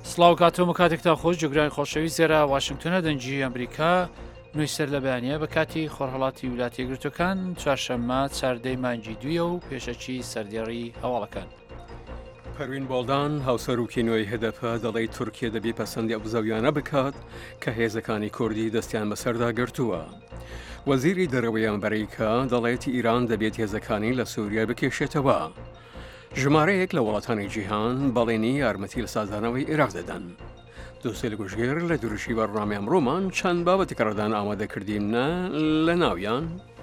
سڵاو کاتۆمە کاتێکتا خۆش جوگرانی خۆشەوی زێرا واشنگتنە دەنجی ئەمریکا نوێی سەر لە بەیانە بە کاتی خۆرهەڵاتی ویلاتە یەکگرتوەکان چوارشەممە چاردەی مانگی دویە و پێشەچی سەردێڕی هەواڵەکان. پەروین بۆڵدان هاوسەرروکی نوێی هەدەفە دەڵێی تورکیە دەبێ پەسەندی ئەبوزەویانە بکات کە هێزەکانی کوردی دەستیان بەسەردا گرتووە. وەزیری دەرەوەی ئەمریکا دەڵێتی ئیران دەبێت هێزەکانی لە سووریا بکێشێتەوە. ژمارەیەک لە وڵاتانی جیهان بەڵێنی یارمەتی لە سازانەوەی عێراق دەدەن. دووسێ لە گوژگێر لە دوورشی بەڕنامی ئەمڕۆمان چەند بابەتی کەڕدان ئامادەکردینە لە ناویان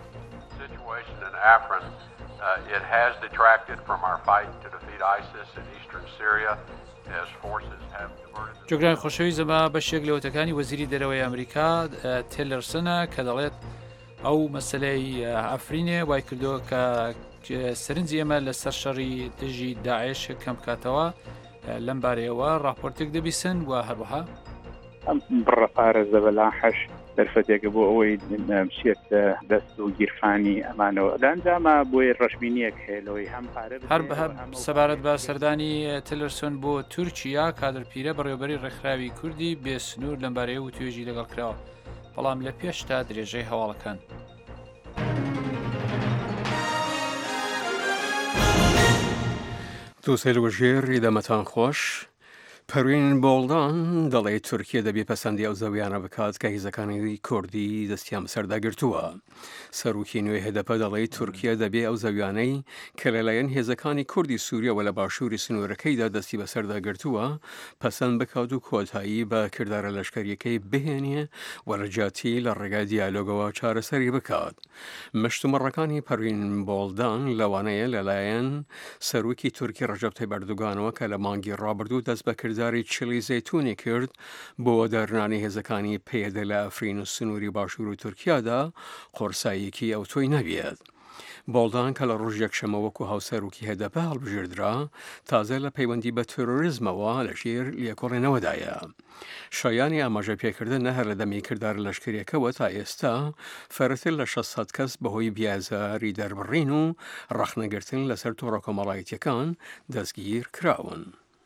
It has detracted from our fight to defeat ISIS in eastern Syria as forces have diverted. جوگرانی خۆشەوی زەما بەشێک لەوتەکانی وەزیری دەرەوەی ئەمریکا تێلەرسنە کە دەڵێت ئەو مەسلەی ئەفرینێ وای کردووە کە سەرنجی ئێمە لەسەر شەڕی دژی داعش کەم بکاتەوە لەم بارەیەوە راپۆرتێک دەبیسن و هەروەها ئەم بڕە پارێزە بەلاحەش دەرفەتێکە بۆ ئەوەی بچێت دەست و گیرفانی ئەمانەوە دانجامە بۆی ڕەشبینیەک هێلەوەی هەم پارە هەر سەبارەت بە سەردانی تلرسۆن بۆ تورکیا کادرپیرە بەڕێوەبەری ڕێکخراوی کوردی بێسنوور لەمبارەیە و توێژی لەگەڵ کراوە بەڵام لە پێشتا درێژەی هەواڵەکان. دووسێ لە گوژێر ڕیدەمەتان خۆش. پەروین بۆڵدان دەڵێ تورکیە دەبێ پەسەندی ئەو زەویانە بکات کە هێزەکانی کوردی دەستیان بەسەردا گرتووە. سەرروکی نوێی هەدەپە دەڵێ تورکیە دەبێ ئەو زەویانەی کە لەلایەن هێزەکانی کوردی سووریەوە لە باشووری سنوورەکەیدا دەستی بەسەردا گرتووە پەسەند بکات و کۆتایی بە کردارە لەشکریەکەی بهێنێ وەرەجاتی لە ڕێگای دیالۆگەوە چارەسەری بکات. مشتومڕەکانی پەروین بۆڵدان لەوانەیە لەلایەن سەرروکی تورکی ڕەجەب تایب ئەردوغانەوە کە لە مانگی ڕابردوو دەست بەکرداری چلی زەیتونی کرد بۆ دەرنانی هێزەکانی پێدە لە ئەفرین و سنووری باشوور و تورکیادا قۆرساییەکی ئەو تۆی نەبێت. بۆڵدان کە لە ڕۆژ یەکشەمە وەکو هاوسەرروکی هەدەپە هەڵبژێردرا تازە لە پەیوەندی بە تۆرۆریزمەوە لەژێر لێکۆڵێنەوەدایە. شایانی ئاماژە پێکردن نەهەر لە دەمی کردار لەشکریەکەوە تا ئێستا فەرتر لە 600 کەس بەهۆی بیازاری دەربڕین و ڕەخنەگرتن لەسەر تۆڕە کۆمەڵایەتیەکان دەستگیر کراون.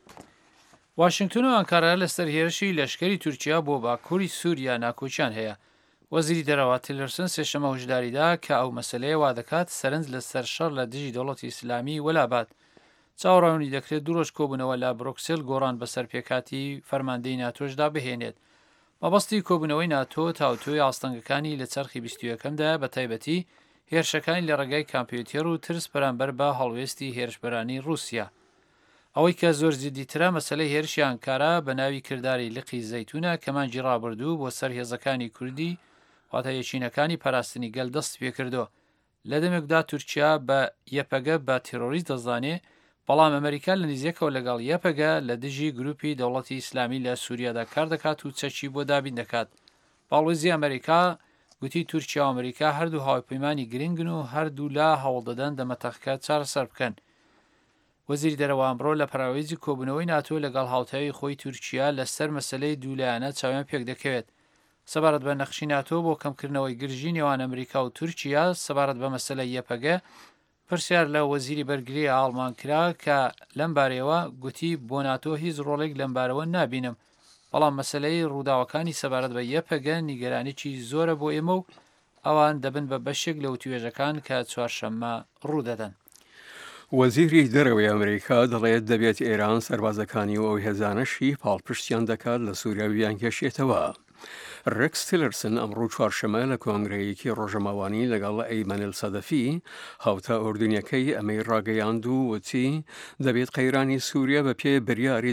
واشنگتن و ئەنکارە لەسەر هێرشی لەشکری تورکیا بۆ باکووری سووریا ناکۆچیان هەیە. وەزیری دەرەوە تیلرسن سێشەمە هۆشداریدا کە ئەو مەسەلەیە وا دەکات سەرنج لەسەر شەڕ لە دژی دەوڵەتی ئیسلامی وەلابات. چاوەڕوانی دەکرێت دوو ڕۆژ کۆبوونەوە لە بروکسل گۆڕان بەسەر پێکاتی فەرماندەی ناتۆشدا بهێنێت. مەبەستی کۆبوونەوەی ناتۆ تاوتۆی ئاستەنگەکانی لە چەرخی 21ەمدا بە تایبەتی هێرشەکانی لە ڕێگای کامپیوتێر و ترس بەرامبەر بە هەڵوێستی هێرشبەرانی رووسیا. ئەوەی کە زۆر زیدیترە مەسەلەی هێرشی ئەنکارا بە ناوی کرداری لقی زەیتونە کە مانگی ڕابردوو بۆ سەر هێزەکانی کوردی واتە یەکینەکانی پاراستنی گەل دەست پێکردو. لە دەمێکدا تورکیا بە یەپەگە بە تیرۆریست دەزانێ بەڵام ئەمریکا لە نزیەکەوە لەگەڵ یەپەگە لە دژی گروپی دەوڵەتی ئیسلامی لە سووریادا کار دەکات و چەکی بۆ دابین دەکات. باڵوێزی ئەمریکا گوتی تورکیا و ئەمریکا هەردوو هاوپەیمانی گرنگن و هەردوو لا هەوڵ دەدەن دەمەتەقەکە چارەسەر بکەن. وەزیری دەرەوە ئەمڕۆ لە پەراوێزی کۆبوونەوەی ناتۆ لەگەڵ هاوتاوی خۆی تورکیا لەسەر مەسەلەی دوولایەنە چاویان پێک دەکەوێت. سەبارەت بە نەخشی ناتۆ بۆ کەمکردنەوەی گرژی نێوان ئەمریکا و تورکیا سەبارەت بە مەسەلەی یەپەگە پرسیار لە وەزیری بەرگری ئاڵمان کرا کە لەم بارەیەوە گوتی بۆ ناتۆ هیچ ڕۆڵێک لەم بارەوە نابینم بەڵام مەسەلەی ڕووداوەکانی سەبارەت بە یەپەگە نیگەرانێکی زۆرە بۆ ئێمە و ئەوان دەبن بە بەشێک لەو توێژەکان کە چوارشەممە ڕوودەدەن. وەزیری دەرەوەی ئەمریکا دەڵێت دەبێت ئێران سەربازەکانی و ئەو هێزانەشی پاڵپشتیان دەکات لە سووریا بیان کێشێتەوە. ڕێکس تیلرسن ئەمڕۆ چوارشەمە لە کۆنگرەیەکی ڕۆژەماوانی لەگەڵ ئەیمەنیل سەدەفی هاوتا ئوردونیەکەی ئەمەی ڕاگەیاند و وتی دەبێت قەیرانی سووریا بە پێ بریاری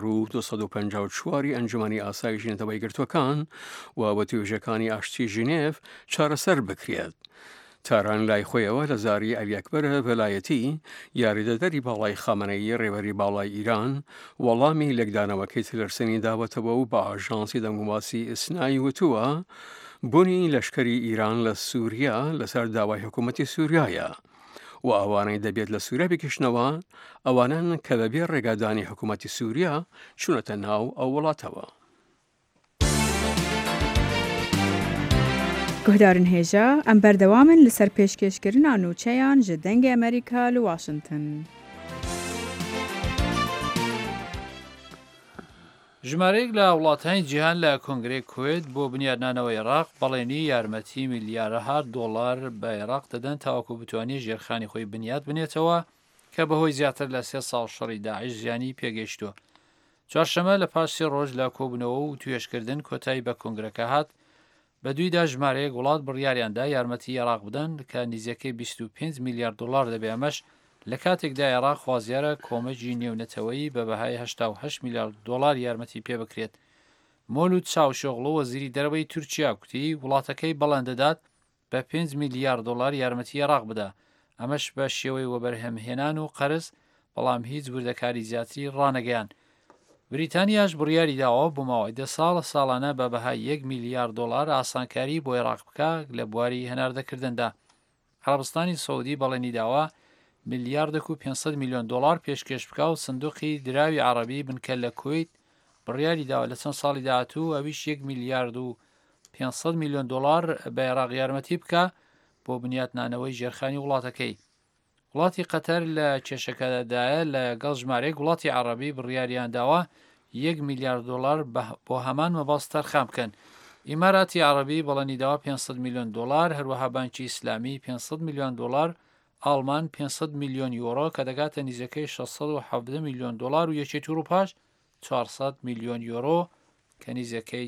2254 ئەنجومەنی ئاسایشی نەتەوەی گرتوەکان و بە توێژەکانی ئاشتی ژنێف چارەسەر بکرێت. تاران لای خۆیەوە لە زاری ئەلیەکبەرە وەلایەتی یاریدەدەری باڵای خامنەیی ڕێوەری باڵای ئیران وەڵامی لەگدانەوەکەی تیلرسنی داوەتەوە و بە ئاژانسی دەنگوماسی ئیسنایی وتووە بوونی لەشکری ئیران لە سووریا لەسەر داوای حکوومەتی سووریایە و ئەوانەی دەبێت لە سووریا بکشنەوە ئەوانن کە بەبێ ڕێگادانی حکوومەتی سووریا چونەتە ناو ئەو وڵاتەوە. گوهدارن هێژە ئەم بەردەوامن لەسەر پێشکەشکردنا نووچەیان ji dengê ئەمریکا li Washington. ژمارەیەک لە وڵاتانی جیهان لە کۆنگرەی کوێت بۆ بنیادنانەوەی عێراق بەڵێنی یارمەتی میلیارەها دۆڵار بە عێراق دەدەن تاوەکو بتوانێت ژێرخانی خۆی بنیاد بنێتەوە کە بەهۆی زیاتر لە 3 ساڵ شەڕی داعش زیانی پێگەیشتووە. چوارشەمە لە پاش 3 ڕۆژ لە کۆبوونەوە و توێشکردن کۆتایی بە کۆنگرەکە هات بە دویدا ژمارەیەک وڵات بڕیاریاندا یارمەتی عێراق بدەن کە نزیەکەی 25 میلیارد دلار دەبێ. ئەمەش لە کاتێکدا عێراق خوازیارە کۆمەجی نێونەتەوەیی بە بەهای 88 میلیارد دلار یارمەتی پێ بکرێت. مۆلود چاوشۆغڵۆ وەزیری دەرەوەی تورکیا کوتی وڵاتەکەی بەڵێن دەدات بە 5 میلیارد دلار یارمەتی عێراق بدا. ئەمەش بە شێوەی وەبەرهەمهێنان و قەرز، بەڵام هیچ وردەکاری زیاتری ڕانەگەیان. بریتانیاش بڕیاری داوە بۆ ماوەی 10 ساڵ ساڵانە بە بەهای 1 میلیارد دلار ئاسانکاری بۆ عێراق بکە لە بواری هەناردەکردندا. عەرەبستانی سەعودی بەڵێنی داوە میلیاردێک و 500 میلیۆن دلار پێشکەش بکە و سندوقی دراوی عەرەبی بنکە لە کوێیت بڕیاری داوە لە چەند ساڵی داهاتوو ئەویش 1 میلیارد و 500 میلیۆن دلار بە عێراق یارمەتی بکە بۆ بنیادنانەوەی ژێرخانی وڵاتەکەی. وڵاتی قەتەر لە کێشەکەدایە لەگەڵ ژمارەیەک وڵاتی عەرەبی بڕیاریان داوە 1 میلیارد دلار بۆ هەمان مەبەست تەرخان بکەن. ئیماراتی عەرەبی بەڵێنی داوە 500 میلیۆن دلار، هەروەها بانکی ئیسلامی 500 میلیۆن دلار، ئاڵمان 500 میلیۆن یۆرۆ کە دەگاتە نزیەکەی 670 میلیۆن دلار و یەکێتی وروپاش 400 میلیۆن یۆرۆ کە نزیەکەی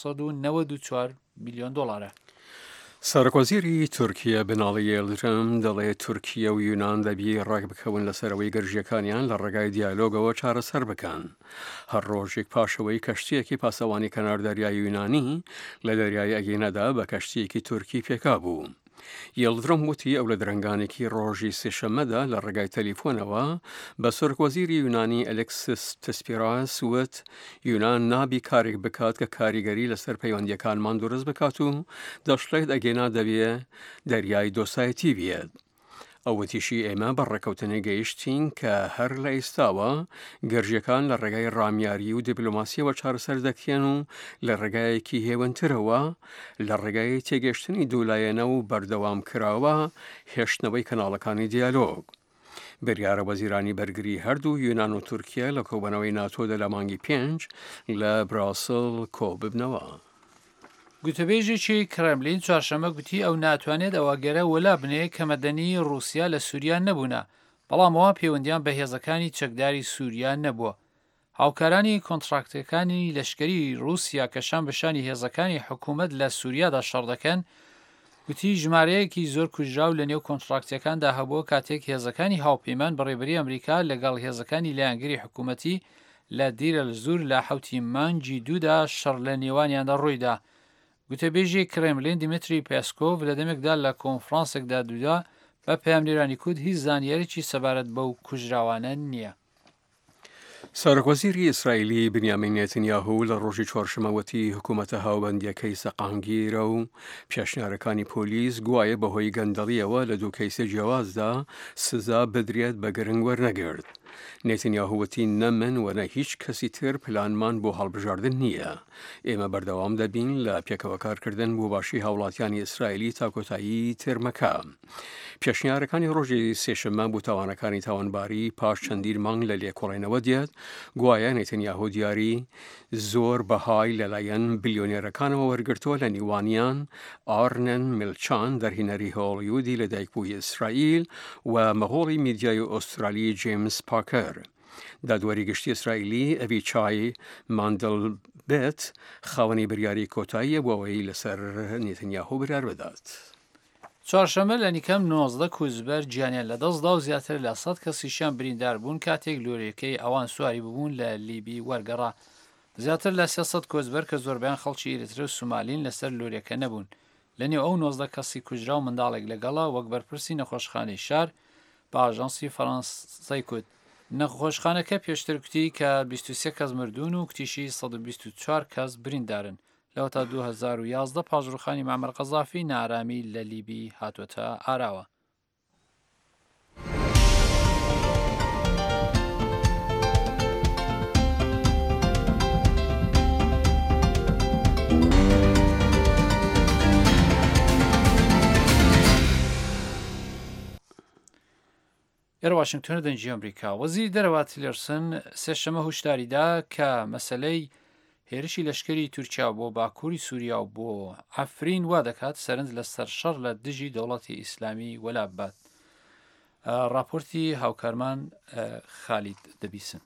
494 میلیۆن دلارە. سەرۆکوەزیری تورکیا بناڵی یێڵدرم دەڵێت تورکیا و یونان دەبی ڕێک بکەون لەسەرەوەی گەرژیەکانیان لە ڕێگای دیالۆگەوە چارەسەر بکەن. هەر ڕۆژێک پاشەوەی کەشتیەکی پاسەوانی کەناردەریای یونانی لە دەریای ئەگینەدا بە کەشتیەکی تورکی پێکا بوو. یێڵدرم وتی ئەو لە درەنگانێکی ڕۆژی سێشەممەدا لە ڕێگای تەلیفۆنەوە بە سەرۆکوەزیری یونانی ئەلێکسیس تسپیراس وت یونان نابی کارێک بکات کە کاریگەری لەسەر پەیوەندیەکانمان دروست بکات و دەشڵێت ئەگەنا دەبێ دەریای دۆسایەتی بێت. ئەوەتیشی ئێمە بەڕێکەوتنی گەیشتین کە هەر لە ئێستاوە گەرژیەکان لە ڕێگای ڕامیاری و دیپلۆماسیەوە چارەسەر دەکرێن و لە ڕێگایەکی هێوەنترەوە لە ڕێگای تێگەشتنی دوولایەنە و بەردەوام کراوە هێشتنەوەی کەناڵەکانی دیالۆگ. بریارە وەزیرانی بەرگری هەردوو یونان و تورکیا لە کۆبنەوەی ناتۆدا لە مانگی 5 لە براسل کۆببنەوە. گوتەبێژێکی کرێملین چوارشەمە گوتی ئەو ناتوانێت ئەوەگەرە وەلا بنێ کە مەدەنی رووسیا لە سووریا نەبوونا، بەڵام ئەوە پەیوەندیان بە هێزەکانی چەکداری سووریا نەبووە. هاوکارانی کۆنتراکتەکانی لەشکری رووسیا کە شان بەشانی هێزەکانی حکوومەت لە سووریادا شەڕ دەکەن گوتی ژمارەیەکی زۆر کوژراو لە نێو کۆنتراکتەکاندا هەبووە کاتێک هێزەکانی هاوپەیمان بەڕێوەبەری ئەمریکا لەگەڵ هێزەکانی لایەنگری حکوومەتی لە دیرە زور لە حوتی مانگی دوودا شەڕ لە نێوانیاندا ڕوویدا. گوتەبێژی کرێملین دیمتری پێسکۆڤ لە دەمێکدا لە کۆنفرانسێکدا دوودا بە پەیامنێرانی کوت هیچ زانیاریی سەبارەت بەو کوژراوانە نییە. سەرۆکوەزیری ئیسرائیلی بنیامین نێتنیاهو لە ڕۆژی چوارشەمەوەتی حکوومەتە هاوبەندیەکەی سەقامگیرە و پێشنیارەکانی پۆلیس گوایە بەهۆی گەندەڵیەوە لە دوو کەیسە جیاوازدا سزا بدرێت بە گرنگ وەرنەگرت. نێتنیاهووتی نە من وەنە هیچ کەسی تر پلانمان بۆ هەڵبژاردن نییە. ئێمە بەردەوام دەبین لە پێکەوە کارکردن بۆ باشی هاوڵاتیانی ئیسرائیلی تا کۆتایی ترمەکە. پێشنیارەکانی ڕۆژی سێشەممە بۆ تاوانەکانی تاوانباری پاش چەندین مانگ لە لێکۆڵێنەوە دێت گوایە نێتنیاهو دیاری زۆر بەهای لەلایەن بلیۆنێرەکانەوە وەرگرتووە لە نیوانیان ئارنن میلچان دەرهینەری هۆڵیوودی لە دایکبووی ئیسرائیل و مەغۆڵی میدیای ئوسترالی جیمس پاکەر. دادوەری گشتی ئیسرائیلی ئەوی چای ماندڵ بێت خاوەنی بریاری کۆتاییە بۆ ئەوەی لەسەر نێتنیاهو بریار بدات. چوارشەمە لە نیکەم 19 کوزبەر گیانیان لەدەستدا و زیاتر لە 100 کەسیشیان بریندار بوون کاتێک لۆرەکەی ئەوان سواری ببوون لە لیبی وەرگەڕا. زیاتر لە 300 کۆزبەر کە زۆربیان خەڵکی ئێریترە و سومالین لەسەر لۆرەکە نەبوون. لەنێو ئەو 19 کەسی کوژرا و منداڵێک لەگەڵا وەک بەرپرسی نەخۆشخانەی شار بە ئاژانسی فەڕەنسای کوت. نەخۆشخانەکە پێشتر کوتی کە 23 کەس مردوون و کتیشی 124 کەس بریندارن. لەوە تا 2011 پاژڕوخانی مەعمەر قەزافی نارامی لە لیبی هاتوۆتە ئاراوە. ئێرە واشنگتۆنە دەنجی ئەمریکا وەزیری دەرەوە تیلەرسن سێشەمە هوشداریدا کە مەسەلەی هێرشی لەشکری تورکیا بۆ باکووری سووریا و بۆ ئەفرین وا دەکات سەرنج لەسەر شەڕ لە دژی دەوڵەتی ئیسلامی وەلابات. راپۆرتی هاوکارمان خالید دەبیسن.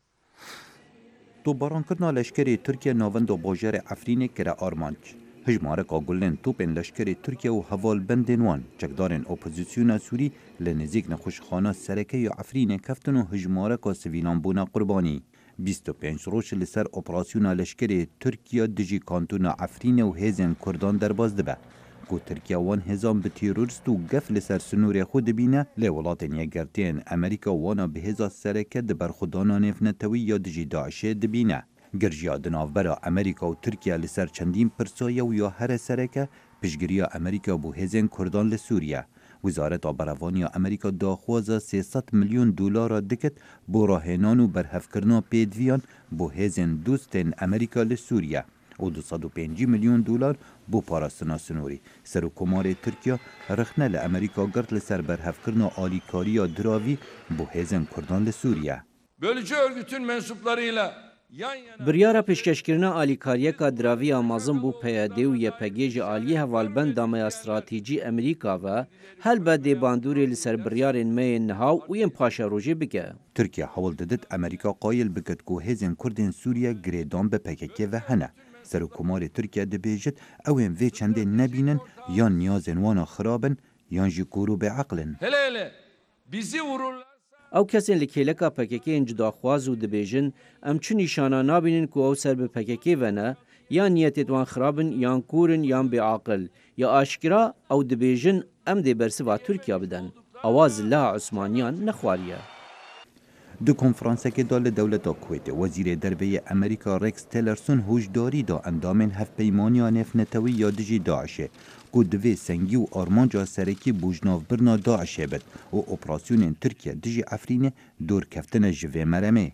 توپبارانکردنا لشکری ترکیه ناوند و باژار افرین کره آرمانج. هجمارکا گلن توپن لشکری ترکیه و هوالبندن وان چکدارن اپوزیسیون سوری لنزیک نخوشخانه سرکه یا افرین کفتن و هجمارکا سویلان بونا قربانی. 25 روز لسر اپراسیون لشکری ترکیه دجی کانتون افرین و هیزن کردان درباز دبه. کو ترکیه وان هزام به تیرورست و گف لسر سنور خود بینه لولاتن یگرتین امریکا وانا به هزا سرکه دبر خودانا نفنتوی یا دجی داعشه دبینه. گرجیا دنافبرا امریکا و ترکیه لسر چندین پرسایه و یا هر سرکه پشگریا امریکا بو هزین کردان لسوریه. وزارت برافانی امریکا داخوازه 300 میلیون دلار دکت بو راهنان و برهفکرنا پیدویان بو هزین دوستین امریکا لسوریه و 205 میلیون دلار بو پاراستنا سنوری. سروکمار ترکیه رخنه لامریکا گرد لسر برهفکرنا آلیکاریا دراوی بو هزین کردان لسوریه. Bölücü örgütün mensuplarıyla بریارا پیشکشکرنا آلیکاریه کا دراوی آمازن بو پیاده و یپگیج آلی هوالبند دامه استراتیجی امریکا و هل به دی باندوری لسر بریارین می نهاو و یم پاشا روژه بگه. ترکیه حول دادت امریکا قایل بکد که هزین کردین سوریه گریدان به پککه و هنه. سروکمار ترکیه دبیجت اوین وی چنده نبینن یا نیازن وانا خرابن یا جی کورو به عقلن. hele bizi vururlar. او کسی لکیلکا پککی انج داخواز و دبیجن ام چو نشانا نابینن که او سر به پککی و نه یا نیتت وان خرابن یا کورن یا بعاقل یا آشکرا او دبیجن ام دی برسوا ترکیه بدن. آواز الله عثمانیان نخواریه. دو کنفرانسه که دال دولت کویت وزیر دربه امریکا رکس تیلرسون هوشداری دا اندامن هف پیمانی نفنتوی یا دجی داعشه که دوی سنگی و آرمانجا سرکی بوجناف برنا داعشه بد و اپراسیون ترکیه دجی افرین دور کفتن جوه مرمه.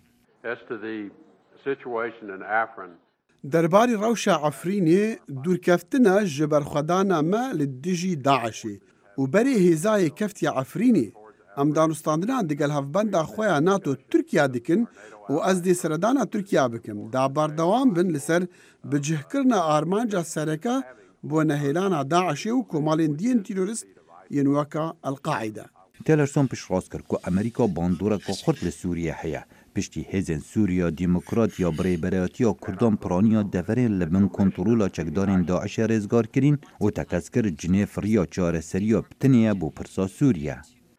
درباری روش عفرینه دور کفتن جبر خدانا ما لدجی داعشه و بری هزای کفتی عفرینه ام دانستاندنان دیگل هفبنده خویا ناتو ترکیه دکن و از دی سردانا ترکیه بکم دا باردوام بن لسر بجهکرنا آرمانجا سرکا بو نهیلانا داعشی و کمالین دین تیرورست ینوکا القاعده. تیلرسون پیش راست کرد که امریکا باندورا که خورد لسوریه هیا. پشتی هزین سوریا دیموکرات یا بریبریاتی یا کردان پرانیا دفرین لبن کنترولا چکدارین داعش رزگار کرین و تکس کرد جنیف ریا چاره سریا بتنیه بو پرسا سوریه.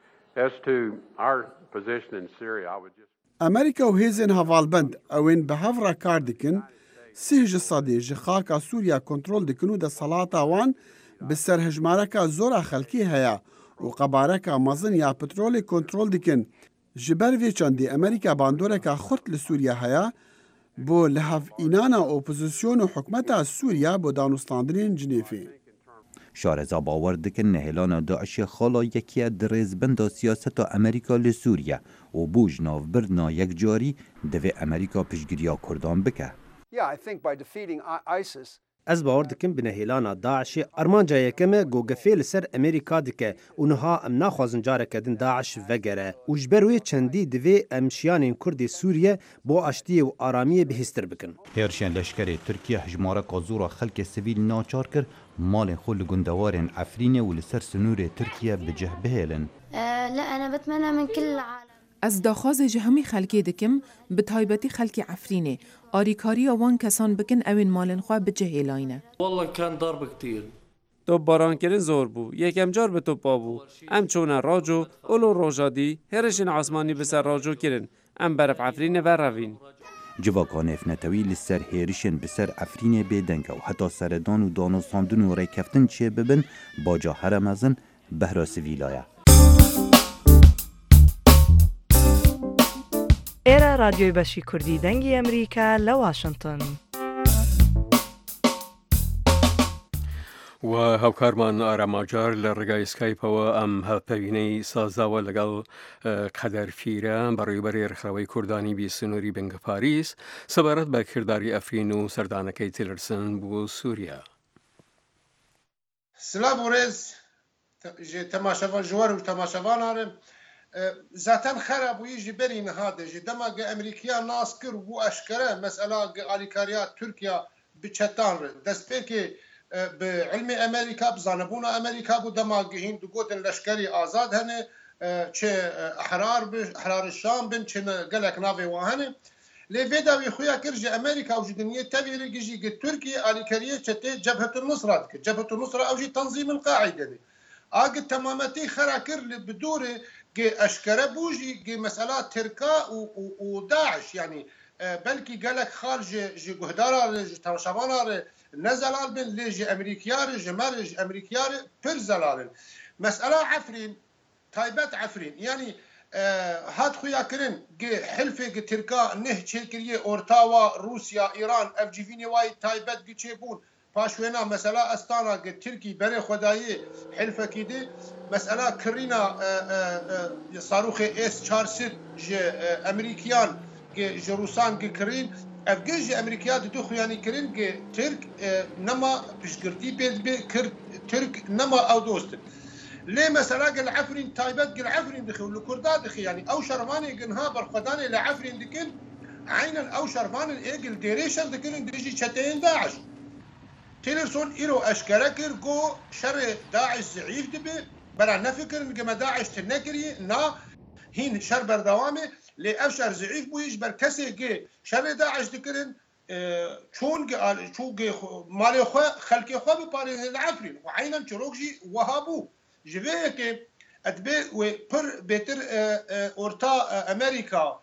امریکا و هیزن هوالبند اوین به هفرا کار دکن سیج صدی جخاکا سوریا کنترول دکنو ده صلاتا وان بسر هجمارکا زورا خلکی هیا و قبارکا مزن یا پترول کنترول دکن جبر وی چندی امریکا باندورکا خورت لسوریا هیا بو لحف اینانا اپوزیسیون و حکمتا سوریا بو دانستاندرین جنیفی. شارزا باور دکن نهلان داعش خالا یکی درزبند سیاست امریکا لسوریه و بوج نافبرنا یک جاری دوی امریکا پیشگیریا کردان بکه. از باور دکم بنهیلانا داعش ارمانجا یکمه گوگفه لسر امریکا دکه اونها ام ناخوازن جاره کدن داعش وگره و جبروی چندی دوی امشیان کرد سوریه با اشتی و آرامی بهستر بکن. هرشن لشکر ترکیه هجماره قازورا خلق سویل ناچار کر مال خل گندوارن افرینه و لسر سنور ترکیه بجه بهلن. لا انا بتمنى من كل العالم از داخواز جهمی خلکی دکم به تایبتی خلکی عفرینه آریکاری وان کسان بکن اوین مالن خواه بجه ایلاینه. والله كان ضرب كتير. تو باران کرن زور بو یکم جار به تو بابو ام چونه راجو اولو روجادی هرشن عثمانی بسر راجو کرن ام برف عفرینه و روین. جواکان افنتوی لسر هیرشن بسر افرینه بیدنگه و حتی سردان و دانستاندن و ریکفتن چه ببن باجا هرمزن بهراس ویلایه. ایرا رادیوی بشی کردی دنگی امریکا لواشنطن. و هاوکارمان ئاراماجار لە ڕێگای سکایپەوە ئەم هەڵپەوینەی سازاوە لەگەڵ قەدەرفیرە بەڕێوەبەری ڕێکخراوەی کوردانی بیسنووری بنگە پاریس سەبارەت بە کردداری ئەفرین و سەردانەکەی تیلرسن بۆ سووریا. سلام و ڕێز تەماشەوان ژوەر و تەماشەوانانم زاتن خراب يجي برين هذا جي دماغ امريكا ناس كر واشكره مساله اليكاريات تركيا بتشتان دستبيكي بعلم امريكا بزانبون امريكا بو دماغين دقوتن لشكري ازاد هنه چه احرار الشام بن چه قالك نافي وهنه لفيدا ويخويا كرج امريكا وجدنيه تبيري جي تركيا اليكاريه تشتي جبهه النصره جبهه النصره او جي تنظيم القاعده دي اجي تمامتي خراكر بدوري اشكره بوجي مساله تركا وداعش يعني بلكي قالك خارج جي قهدارا جي تمشابانا نزلال بن ليجي امريكيار جمال امريكيار برزلال مساله عفرين تايبات عفرين يعني هاد خويا كرين حلفه تركا نه تشكريه اورتاوا روسيا ايران اف جي فيني واي تايبات تشيبون پاشوینا مسئله استانا که ترکی برای خدایی حلف کیده مسئله کرینا صاروخ S-400 جه امریکیان جه روسان که کرین افگه جه امریکیات دو خویانی کرین که ترک نما پشگردی بید کرد ترک نما او دوستن ليه مسألة قال عفرين تايبات قال عفرين دخل لكردات دخل يعني أو شرماني قنها برخداني لعفرين دكن عينا أو شرماني إيقل ديريشن دكن ديجي شتين داعش تيلرسون إيرو أشكرا كيرجو شر داعش ضعيف دبي برا نفكر إن داعش تنكري نا هين شر بردوامي لأفشر ضعيف بويش بركسي كي شر داعش دكرن شون قال شو مالي خو خلقي خو بباري العفرين وعينا شروكجي وهابو جبهة أتبع وبر بيتر أورتا أمريكا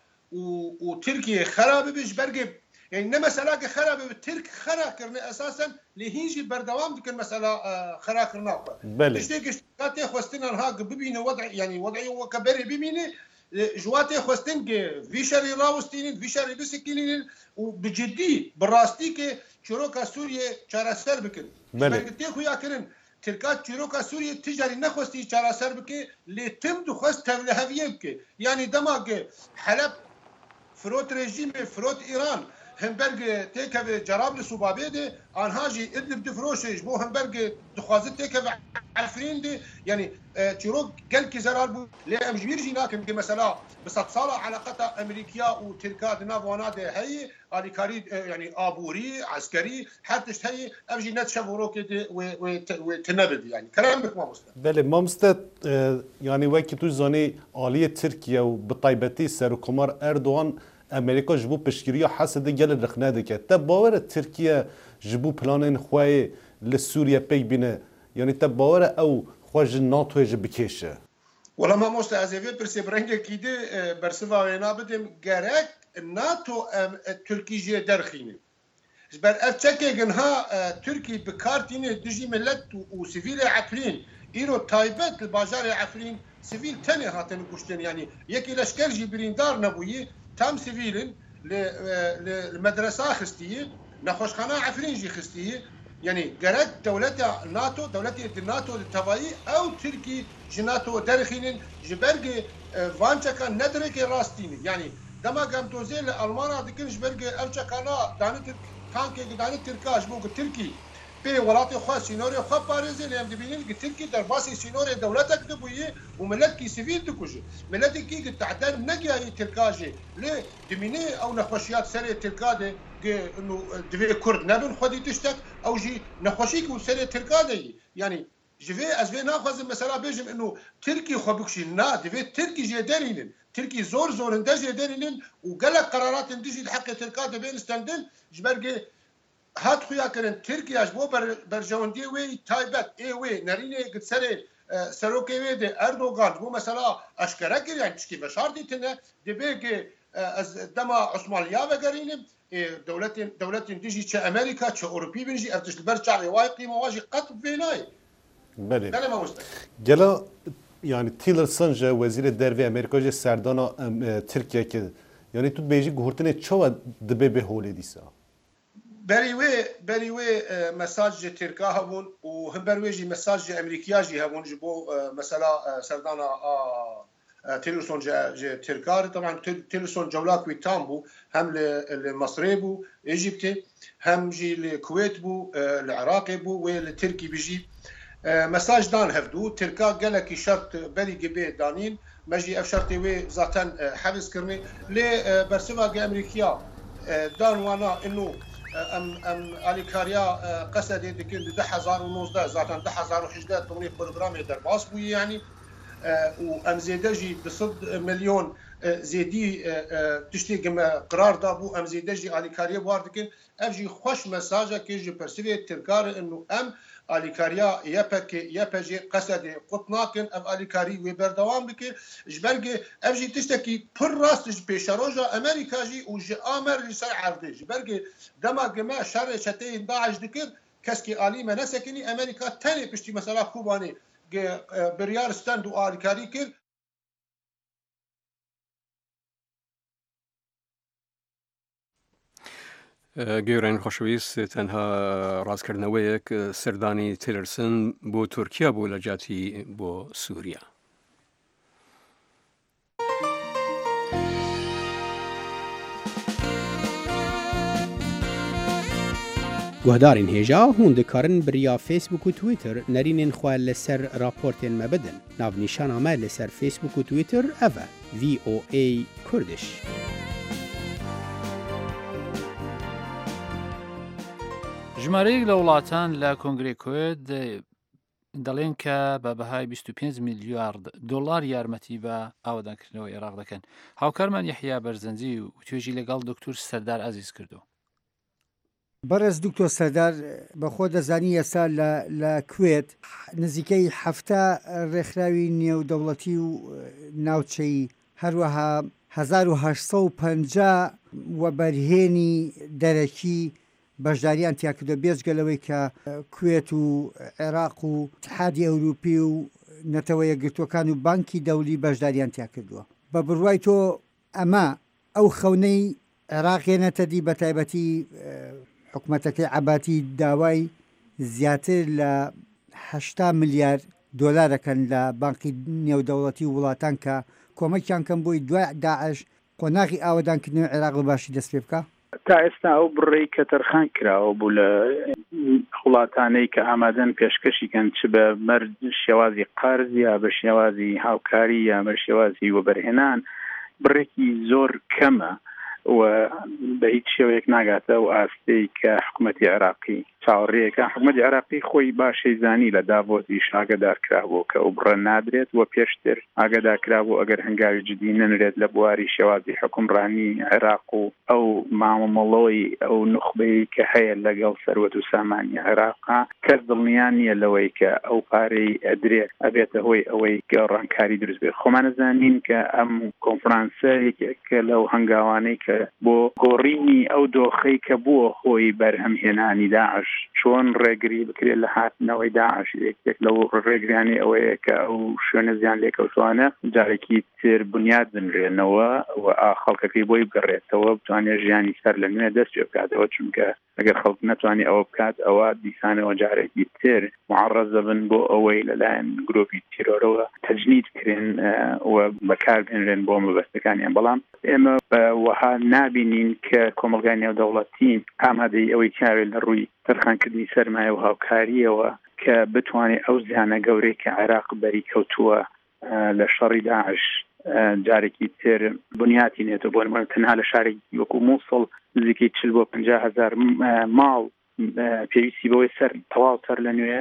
وتركيا خرابة بيش برجب يعني نما مسألة خرابة بالترك خرا كرنا أساسا لهيجي بردوام ديك المسألة خرا كرنا. بله. إشتى كشتاتي خوستنا نها ببينه وضع يعني وضعي وكبري ببينه جواتي خوستن فيشري راوستين فيشري بسكينين وبجدي براستي كي شروكا سوريا شارسر بكن. بله. تي خويا كرن تركات شروكا سوريا تجاري نخوستي شارسر بكي لتم دخوست تولهفيه بكي يعني دماغ حلب فروت رژیم فروت ایران همبرگ تکه جرابل سوبابه ده آنها جی ادلب دفروشش بو همبرگ دخوازه تکه عفرین ده يعني تيروك قال كي زرار بو لام جبير جينا كم مثلا بسط صالة علاقتها امريكيه وتركات نافونا ده هي اليكاري يعني ابوري عسكري حتى هي امجي نتشفرو كده وتنبد يعني كلامك ما مستند بله ما مستند يعني وقتی تو زانی عالی ترکیه و بطایبتی سرکمار اردوغان امریکا جبو پشگیری حسد گل رخنه دکه تا باور ترکیه جبو پلان خواه لسوریا پی بینه يعني تباور او خواج ناتو يجب بكيشه والله ما موست ازيفي برسي برنجه كيده برسفا وينا بدم غرق ناتو تركي جي درخينه جبر افتكي جنها تركي بكارتين دجي ملت وسيفيل عفرين ايرو تايبت الباجار عفرين سيفيل تاني هاتن كشتن يعني يكي لشكر جي بريندار نبوي تام سيفيلن للمدرسه خستيه نخوشخانه عفرين جي خستيه يعني قرأت دولة ناتو دولة الناتو التوائي أو تركي جناتو درخين جبرج فانشا كان ندرك راستيني يعني دما قام توزيل ألمانا دكين جبرج ألشكانا دانت كان كي دانت تركاش بوك تركي بي ولاتي خوا سينوري خوا باريزي ليام دبينين تركي درباسي سينوري دولتك دبويه وملتكي سيفيل دكوجي ملتكي تعداد نجي تركاجي ليه دميني أو نخوشيات سري تركادي انه دفي كرد نبن خدي تشتك او جي نخوشيك وسري تركادي يعني جفي ازفي ناخذ مثلا بيجم انه تركي خبكشي نا دفي تركي جي دارين تركي زور اندج دارين وقال قرارات اندج الحق تركادي بين ستاندل جبرجي هات خويا كان تركي اجبو برجوندي وي تايبت اي وي ناريني قد سري سروكي وي دي اردوغان بو مثلا اشكرك يعني تشكي بشار دي تنه دبي از دما عثمانيا وغيرين دولتين تجي كأمريكا كأوروبي بنجي أفتش البرشة رواية قيمة واجي قطب بيناي. بله. ده ما مستقل. جلا يعني تيلرسون جا وزير الدربي أمريكا جا سردانا تركيا كده يعني تو بيجي جهورتني شو دبي بهولي ديسا. بريوي مساج تركا هبون وهم برويجي مساج أمريكيا جي هبون جبو مثلا سردانا تيلرسون جا تركار طبعا تيلرسون جولاك ويتامبو هم لمصري بو ايجيبتي هم جي الكويت بو العراقي بو والتركي بيجي مساج دان هفدو تركا قالك شرط بري قبي دانين مجي افشرتي وي ذاتن حبس كرني لي برسما امريكيه دان وانا انه ام اليكاريا قصدي دكين 2019 ذاتن 2018 ضمن برنامج درباس بو يعني وام زيدجي بصد مليون زيدي تشتي قرار دابو ام زيدجي اليكاريا واردكن افجي خوش مساجا كيجي برسيفي تركار انه ام اليكاريا يبجي قصدي قطناكن ام اليكاري وبردوام بكي جبرجي افجي تشتكي بر راست بيشاروجا امريكا جي وجي امر لسي عرضي جبرجي دما جما شر شتي داعش دكر كسكي الي منسكني امريكا تاني بشتي مثلا كوباني بريار ستاند و اليكاري كر گەوران خۆشەویست تەنها ڕاستکردنەوەیەک سەردانی تیلرسن بۆ تورکیا بوو لە جاتی بۆ سووریا. گوهدارین هێژا هون دikarin biriya Facebook û Twitter nerînên xwe li ser raportên me bidin. Navnîşana me li ser Facebook û Twitter ev e VOA Kurdish. ژمارەیەک لە وڵاتان لە کۆنگرەی کوێت دەڵێن کە بە بەهای 25 میلیارد دلار یارمەتی بە ئاوادانکردنەوە عێراق دەکەن. هاوکارمان یەحیا بەرزەنجی و توێژی لەگەڵ دکتۆر سەردار عەزیز کردو. بەڕێز دکتۆر سەردار بەخۆ دەزانی ئێستا لە کوێت نزیکەی 7 ڕێکخراوی نێودەوڵەتی و ناوچەی هەروەها 1850 وەبەرهێنی دەرەکی بەشداریان تیاکردو بێجگەلەوەی کە کوێت و عێراق و اتحادی ئەوروپی و نەتەوە یەکگرتوەکان و بانکی دەولی بەشداریان تیاکردووە. بە بڕوای تۆ ئەمە ئەو خەونەی عێراقێنەتە دی بە تایبەتی حکوومەتەکەی عەباتی داوای زیاتر لە 80 میلیارد دۆلارەکەن لە بانکی نێودەوڵەتی وڵاتان کە کۆمەکیان کەم بۆی دوای داعش قۆناغی ئاوادانکردنەوەی عێراق بەباشی دەست پێ بکە. تا ئێستا ئەو بڕێی کە تەرخان کراوە بوو لە وڵاتانەی کە ئامادەن پێشکەشیکەن چ بە مەرج شێوازی قەرز یا بە شێوازی هاوکاری یا بە شێوازی وەبەرهێنان بڕێکی زۆر کەمە و بە هیچ شێوەیەک ناگاتە و ئاستەی کە حکوومەتی عێراقی چاوەڕێیەکە حکوومەتی عێراقی خۆی باشەی زانی لە داڤۆزیش ئاگادار کرابوو کە ئەو بڕە نادرێت و پێشتر ئاگادار کرابوو ئەگەر هەنگاوی جدی نەنرێت لە بواری شێوازی حکومڕانی عێراق و ئەو مامەڵۆی ئەو نخبەی کە هەیە لەگەڵ سەروەت و سامانی عێراقا کەس دڵنیان نییە لەوەی کە ئەو پارەی ئەدرێت ئەبێتە هۆی ئەوەی گەڕانکاری دروست بێت. خۆمان دەزانین کە ئەم کۆنفرانسە یەکێکە لەو هەنگاوانەی کە بۆ گۆڕینی ئەو دۆخەی کە بووە خۆی بەرهەمهێنانی داعش چۆن ڕێگری بکرێت لە هاتنەوەی داعش یەکێک لەو ڕێگریانی ئەوەیە کە ئەو شوێنە زیان لێکەوتوانە جارێکی تر بنیاد بنرێنەوە و خەڵکەکەی بۆی بگەڕێتەوە بتوانێت ژیانی سەر لە نوێ دەست پێ بکاتەوە چونکە ئەگەر خەڵک نەتوانێت ئەوە بکات ئەوە دیسانەوە جارێکی تر معڕەزە بن بۆ ئەوەی لەلایەن گرۆپی تیرۆرەوە تەجنید کرێن و بەکاربێنرێن بۆ مەبەستەکانیان. بەڵام ئێمە وەها نابینین کە کۆمەلگای نێودەوڵەتی ئامادەی ئەوەی چاوێت لە ڕووی تەرخانکردنی سەرمایە و هاوکاریەوە کە بتوانێت ئەو زیانە گەورەی کە عێراق بەری کەوتووە لە شەڕی داعش جارێکی تر بنیاتی نێتەوە. بۆ نمونە تەنها لە شارێکی وەکو مووسڵ نزیکەی 40 بۆ 50,000 ماڵ پێویستی بەوەی سەر تەواوتر لە نوێ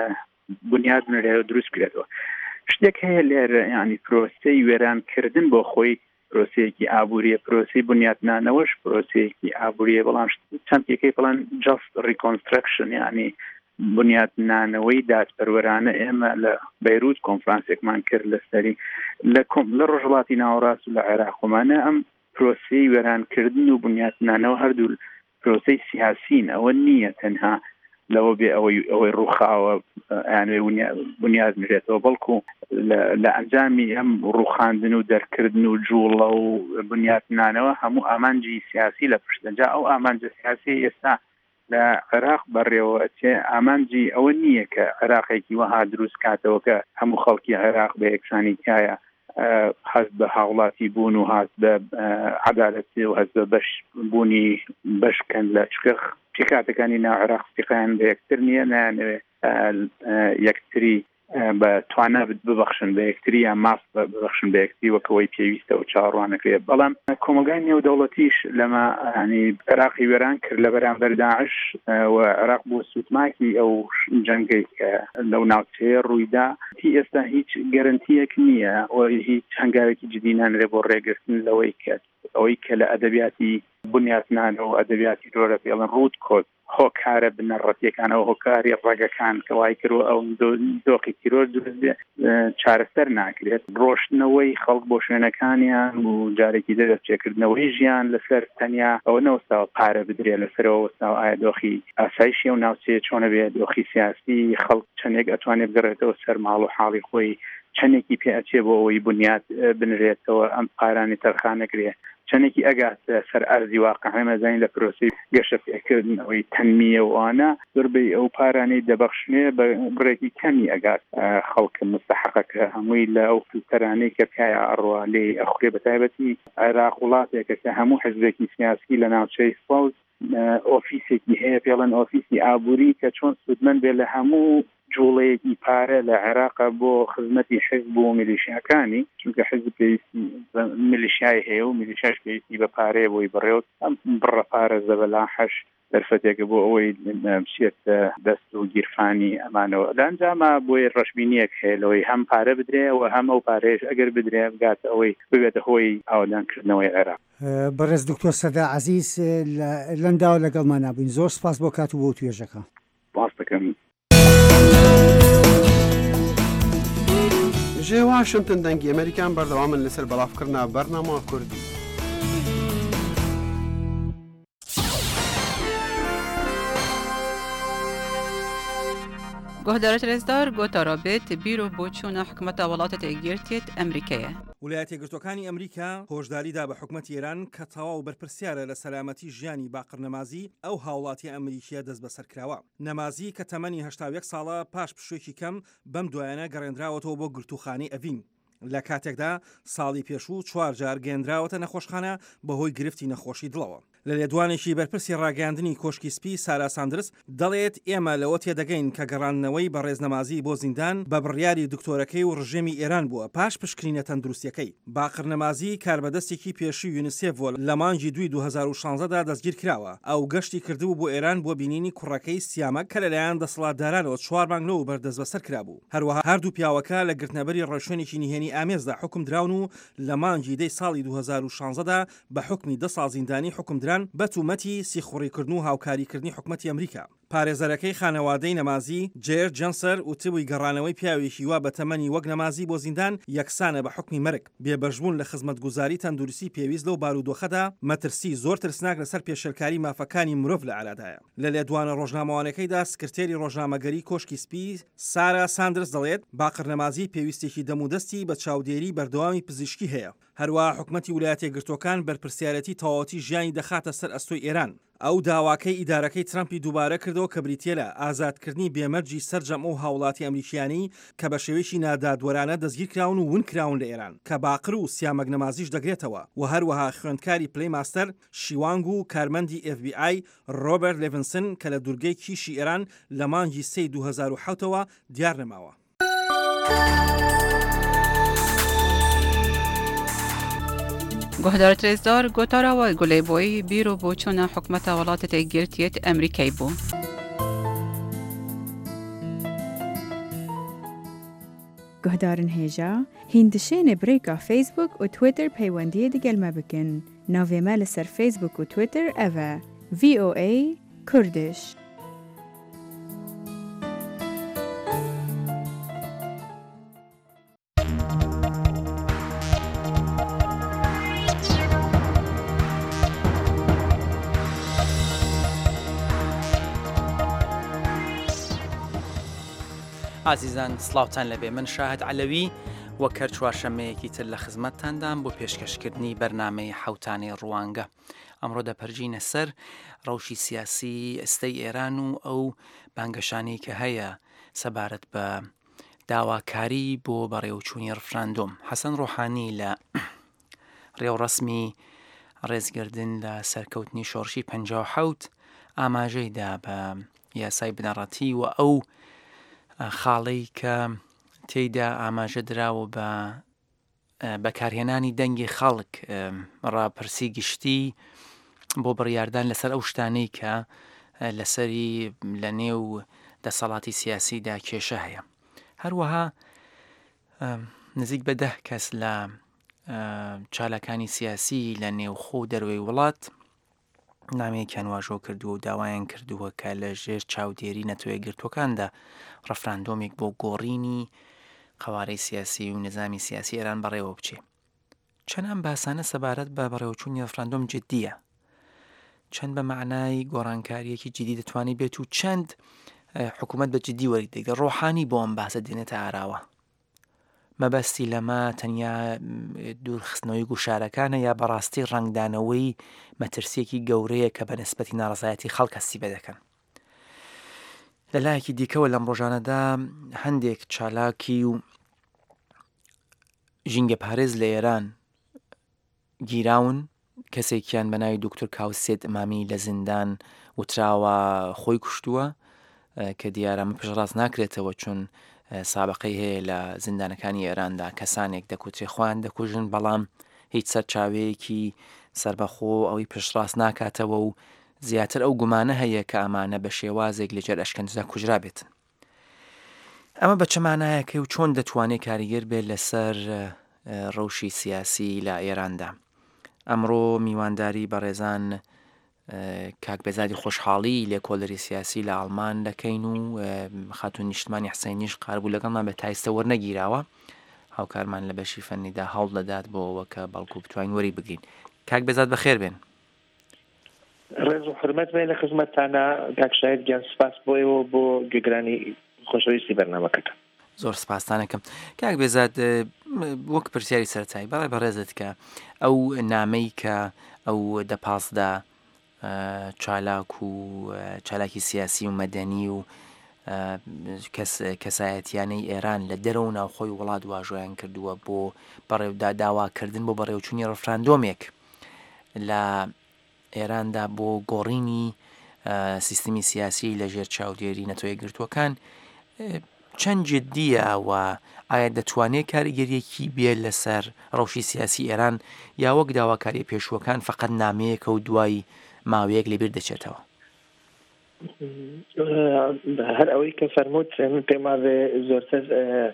بنیاد بنرێت و دروست بکرێتەوە. شتێک هەیە لێرە ینی پرۆسەی وێرانکردن بۆ خۆی پرۆسەیەکی ئابووریە، پرۆسی بنیاتنانەوەش پرۆسەیەکی ئابووریە، بەڵام چەند پێکەی بڵێن جاست ریکۆنسترکشن ینی بنیاتنانەوەی دادپەروەرانە. ئێمە لە بەیروت کۆنفرانسێکمان کرد لەسەری لە ڕۆژهەڵاتی ناوەڕاست و لە عێراقمانە ئەم پرۆسەی وێرانکردن و بنیاتنانەوە هەردوو پرۆسەی سیاسین، ئەوە نییە تەنها لەوە بێ ئەوەی ڕووخاوە یانێ بنیاد نرێتەوە، بەڵکو لە ئەنجامی ئەم ڕووخاندن و دەرکردن و جوڵە و بنیاتنانەوە هەموو ئامانجی سیاسی لە پشتەجا ئەو ئامانجە سیاسی ئێستا لە عێراق بەڕێوە چێ ئامانجی ئەوە نییە کە عێراقێکی وەها دروست کاتەوە کە هەموو خەڵکی عێراق بە یەکسانی تایە حەز بە هاوڵاتی بوون و هەست بە عەدالەتی و هەست بە بەش بوونی بەشکەن لە چکە پێکاتەکانی ناو عێراق سیقیان بە یەکتر نییە، نایانەوێ یەکتری بە توانە ببەخشن بە یەکتری یا ماف ببەخشن بە یەکتری وەکەوەی پێویستە و چاڕوانەکرێت بەڵام کۆمەلگای نێودەوڵەتیش لەمە ینی عێراقی وێران کرد لە بەرامبەر داعش و عێراق بۆ سوتماکی ئەو جەنگەی کە لەو ناوچەیە ڕوویدا ئێستا هیچ گەرنتیەک نییە و هیچ هەنگاوێکی جدی نانرێ بۆ ڕێگرتن لەوەی کە لە ئەدەبیاتی بنیاتنان و ئەدەبیاتی دۆرە پێڵن ڕوود کۆت هۆکارە بنەڕەتیەکانەوە هۆکاری ڕێگەکان کە وای کرد ئەو دۆقی تیرۆر دروست چارەسەر ناکرێت ڕۆشتنەوەی خەڵک بۆ شوێنەکانیان و جارێکی دەرچێکردنەوەی ژیان لەسەر تەنیا ئەوە نەوەستاوە پارە بدرێت لەسەرەوە وەستاوە ئایا دۆخی ئاسایشی و ناوچەیە چۆنە بێت دۆخی سیاسی خەڵک چەندێک ئەتوانێت بگەڕێتەوە سەر ماڵ و حاڵی خۆی چەندێکی پێ ئەچێ بۆ ئەوەی بنیات بنرێتەوە ئەم پارانی تەرخانەکرێت چەندێکی ئەگات سەر ئەرزی واقع مەزین لە پرۆسی گەشە پێکردن ئەوەی تەنمیە وانە زۆربەی ئەو پارانەی دەبەخشنێ بە بڕێکی کەمی ئەگات خەڵکە مستحقەکە هەمووی لە ئەو فیلتەرانەی کە پیاە ئەڕوا لێ ئەخورێ بە تایبەتی عێراق وڵاتێکە کە هەموو حزبێکی سیاسی لە ناوچەی فەوز ئۆفیسێکی هەیە پێڵەن ئۆفیسی ئابووری کە چۆن سودمەند بێ لە هەموو جوڵەیەکی پارە لە عێراقا بۆ خزمەتی حزب و میلیشیاکانی چونکە حزب پێویستی میلیشیای هەیە و میلیشیاش پێویستی بە پارەیە بۆی بڕێوت ئەم بڕە پارە زەبەلا حەش دەرفەتێکە بۆ ئەوەی بچێت دەست و گیرفانی ئەمانەوە لە ئەنجامە بۆی ڕەشبینیەک هەیە لەوەی هەم پارە بدرێ و هەم ئەو پارەیەش ئەگەر بدرێ بگاتە ئەوەی ببێتە هۆی ئاودانکردنەوەی عێراق. بەڕێز دکتۆر سەدا عەزیز لەنداوە لەگەڵمان نبووین زۆر سپاس بۆ کات و بۆ توێژەکە. باس دەکەم. ژێ واشنتن دەنگی ئەمریکان بەردەوامن لەسەر بەڵافکردنا بەرنامە کوردی. گهدارت رزدار گوتا رابط بیرو بۆچوونە حکومەتە وڵاتە تێگیرتێت ئەمریکایە. ویلایەتە گرتوەکانی ئەمریکا هۆشداریدا بە حکومەتی ئێران کە تەواو بەرپرسیارە لە سەلامەتی ژیانی باقر نەمازی ئەو هاوڵاتی ئەمریکیە دەست بەسەرکراوە. نەمازی کە تەمەنی 81 ساڵە پاش پشوێکی کەم بەم دوایانە گەڕێنراوەتەوە بۆ گرتوخانی ئەڤین. لە کاتێکدا ساڵی پێشوو 4 جار گەێنراوەتە نەخۆشخانە بەهۆی گرفتی نەخۆشی دڵەوە. لە لێدوانێکی بەرپرسی ڕاگەاندنی کۆشکی سپی سارا ساندرس دەڵێت ئێمە لەوە تێدەگەین کە گەڕانەوەی بە ڕێزنەمازی بۆ زیندان بە بڕیاری دکتۆرەکەی و ڕژێمی ئێران بووە پاش پشکنینە تەندروستیەکەی. باقر نەمازی کاربەدەستێکی پێشووی یونیسێف لە مانگی 2016دا دەستگیر کراوە ئەو گەشتی کردبوو بۆ ئێران بۆ بینینی کوڕەکەی سیامە کە لەلایەن دەسەڵاتدارانەوە 4 مانگەوە بەردەست بەسەر کرابوو. هەروەها هەردوو پیاوەکە لە گرتنەبەری ڕێشوێنێکی نهێنی ئامێزدا حکم دراون و لە مانگی دەی ساڵی 2016دا بە حکمی 10 ساڵ زیندانی حکم دران بە تومەتی سیخوڕیکردن و هاوکاریکردنی حکومەتی ئەمریکا. پارێزەرەکەی خانەوادەی نەمازی جێر جەنسەر وتبووی گەڕانەوەی پیاوێکی وا بە تەمەنی وەک نەمازی بۆ زیندان یەکسانە بە حکمی مەرگ. بێبەشبوون لە خزمەتگوزاری تەندروستی پێویست لەو بارودۆخەدا مەترسی زۆر ترسناک لەسەر پێشێلکاری مافەکانی مرۆڤ لە عێراقدایە. لە لێدوانە ڕۆژنامەوانەکەیدا سکرتێری ڕۆژنامەگەری کۆشکی سپی سارا ساندرس دەڵێت باقر نەمازی پێویستێکی دەمودەستی بە چاودێری بەردەوامی پزیشکی هەیە. هەروە حکومەتی ویلایەتە گرتوەکان بەرپرسیارەتی تەواوەتی ژیانی دەخاتە سەر ئەستۆی ئێران. ئەو داواکەی ئیدارەکەی ترامپی دووبارە کردەوە کە بریتیە لە ئازادکردنی بێمەرجی سەرجەم ئەو هاوڵاتی ئەمریکیانی کە بە شێوەیەکی نادادوەرانە دەستگیر کراون و ونکراون لە ئێران کە باقر و سیامەک نەمازیش دەگرێتەوە و هەروەها خوێندکاری پلەی ماستەر شیوانگ و کارمەندی FBI ڕۆبەرت لێڤنسن کە لە دوورگەی کیشی ئێران لە مانگی 3 2007ەوە دیار نەماوە. گهدارت رزدار گوتاراوە گولەی بۆی بیرو بۆچوونە حکومەتە وڵاتە تێگیرتێت ئەمریکای بوو. گهدارن هێژا هیندشێنە برێکا فیسبوک و تویتر پەیوەندیە دەگەلمە بکەن. ناوێمە لەسەر فیسبوک و تویتر ئەڤە VOA کوردش. عزیزان سڵاوتان لەبێ من شاهد علەوی وەکەر چوارشەمەیەکی تر لە خزمەتتاندام بۆ پێشکەشکردنی بەرنامەی حوتانی ڕوانگە. ئەمڕۆ دەپەرژینە سەر ڕەوشی سیاسی ئێستەی ئێران و ئەو بانگەشانەی کە هەیە سەبارەت بە داواکاری بۆ بەڕێوەچوونی ڕفراندۆم. حەسەن ڕۆحانی لە ڕێوڕەسمی ڕێزگردن لە سەرکەوتنی شۆڕشی 57 ئاماژەیدا بە یاسای بنەڕەتی و ئەو خاڵەی کە تێیدا ئاماژە دراوە بە بەکارهێنانی دەنگی خەڵک ڕاپرسی گشتی بۆ بڕیاردان لەسەر ئەو شتانەی کە لەسەری لە نێو دەسەڵاتی سیاسیدا کێشە هەیە. هەروەها نزیک بە 10 کەس لە چالەکانی سیاسی لە نێوخۆ و دەروێی وڵات نامەیەکیان واژۆ کردووە و داوایان کردووە کە لە ژێر چاودێری نەتەوەیە گرتوەکاندا ڕەفراندۆمێک بۆ گۆڕینی قوارەی سیاسی و نظامی سیاسی ئێران بەڕێوە بچێ. چەند ئەم باسانە سەبارەت بە بەڕێوەچوونی ڕەفراندۆم جددیە، چەند بە معنای گۆڕانکاریەکی جدی دەتوانێت بێت و چەند حکوومەت بە جددی وەریدەگرێت ڕۆحانی بۆ ئەم باسە دێنێتە ئاراوە. مەبەستی لەمە تەنیا دوورخستنەوەی گوشارەکانە یا بەڕاستی ڕنگدانەوەی مەترسیەکی گەورەیە کە بە نسبەتی ناڕزایەتی خەڵک هەستی بەدەکەن. لەلایەکی دیکەوە لەم ڕۆژانەدا هەندێک چالاکی و ژینگە پارێز لە ئێران گیراون، کەسێکیان بە ناوی دکتۆر کاوسێت ئەمامی لە زیندان وتراوە خۆی کوشتووە کە دیارەمە پشتڕاست ناکرێتەوە چون سابقەی هەیە لە زیندانەکانی ئێراندا کەسانێک دەکوترێ خۆیان دەکوژن، بەڵام هیچ سەرچاوەیەکی سربەخۆ ئەوەی پشتڕاست ناکاتەوە و زیاتر ئەو گومانە هەیە کە ئەمانە بە شێوازێک لەجێر ئەشکەنجدا کوژرا بێتن. ئەمە بە چه مانایەکە و چۆن دەتوانێت کاریگەر بێت لەسەر ڕەوشی سیاسی لە ئێراندا؟ ئەمڕۆ میوانداری بەڕێزان کاک بێزادی خۆشحاڵی لێکۆڵەری سیاسی لە ئاڵمان دەکەین و خاتون نیشتمانی حسەینیش قاربوو لەگەڵمان بە تایستە وەرنەگیراوە، هاوکارمان لە بەشی فەنیدا هەوڵ دەدات بۆەوە کە بەڵکو بتوانین وەری بگرین. کاک بێزاد بەخێر بێن. ڕێز و حرمەت بێ لە خزمەتتانە کاک شاید گیان سپاس بۆیەوە بۆ گوێگرانی خۆشەویستی بەرنامەکەتە. زۆر سپاسانەکەم. کاک بێزاد وەک پرسیاری سەرەتایی بەڵێ بەڕێزت کە ئەو نامەی کە ئەو 15 چالاک و چالاکی سیاسی و مەدەنی و کەسایەتیانەی ئێران لە دەرەوە ناوخۆی وڵات واژۆیان کردووە بۆ بەڕێوەدا داواکردن بۆ بەڕێوەچوونی ڕەفراندۆمێک لە ئێراندا بۆ گۆڕینی سیستمی سیاسی لە ژێر چاودێری نەتەوەیە گرتووەکان چەند جددیە و ئایا دەتوانێت کاریگەریەکی بێت لەسەر ڕەوشی سیاسی ئێران یا وەک داواکاری پێشوەکان فقط نامەیەکە و دوای ماوەیەک لەبیر دەچێتەوە؟ هەر ئەوەی کە فەرمووت پێما زۆرتر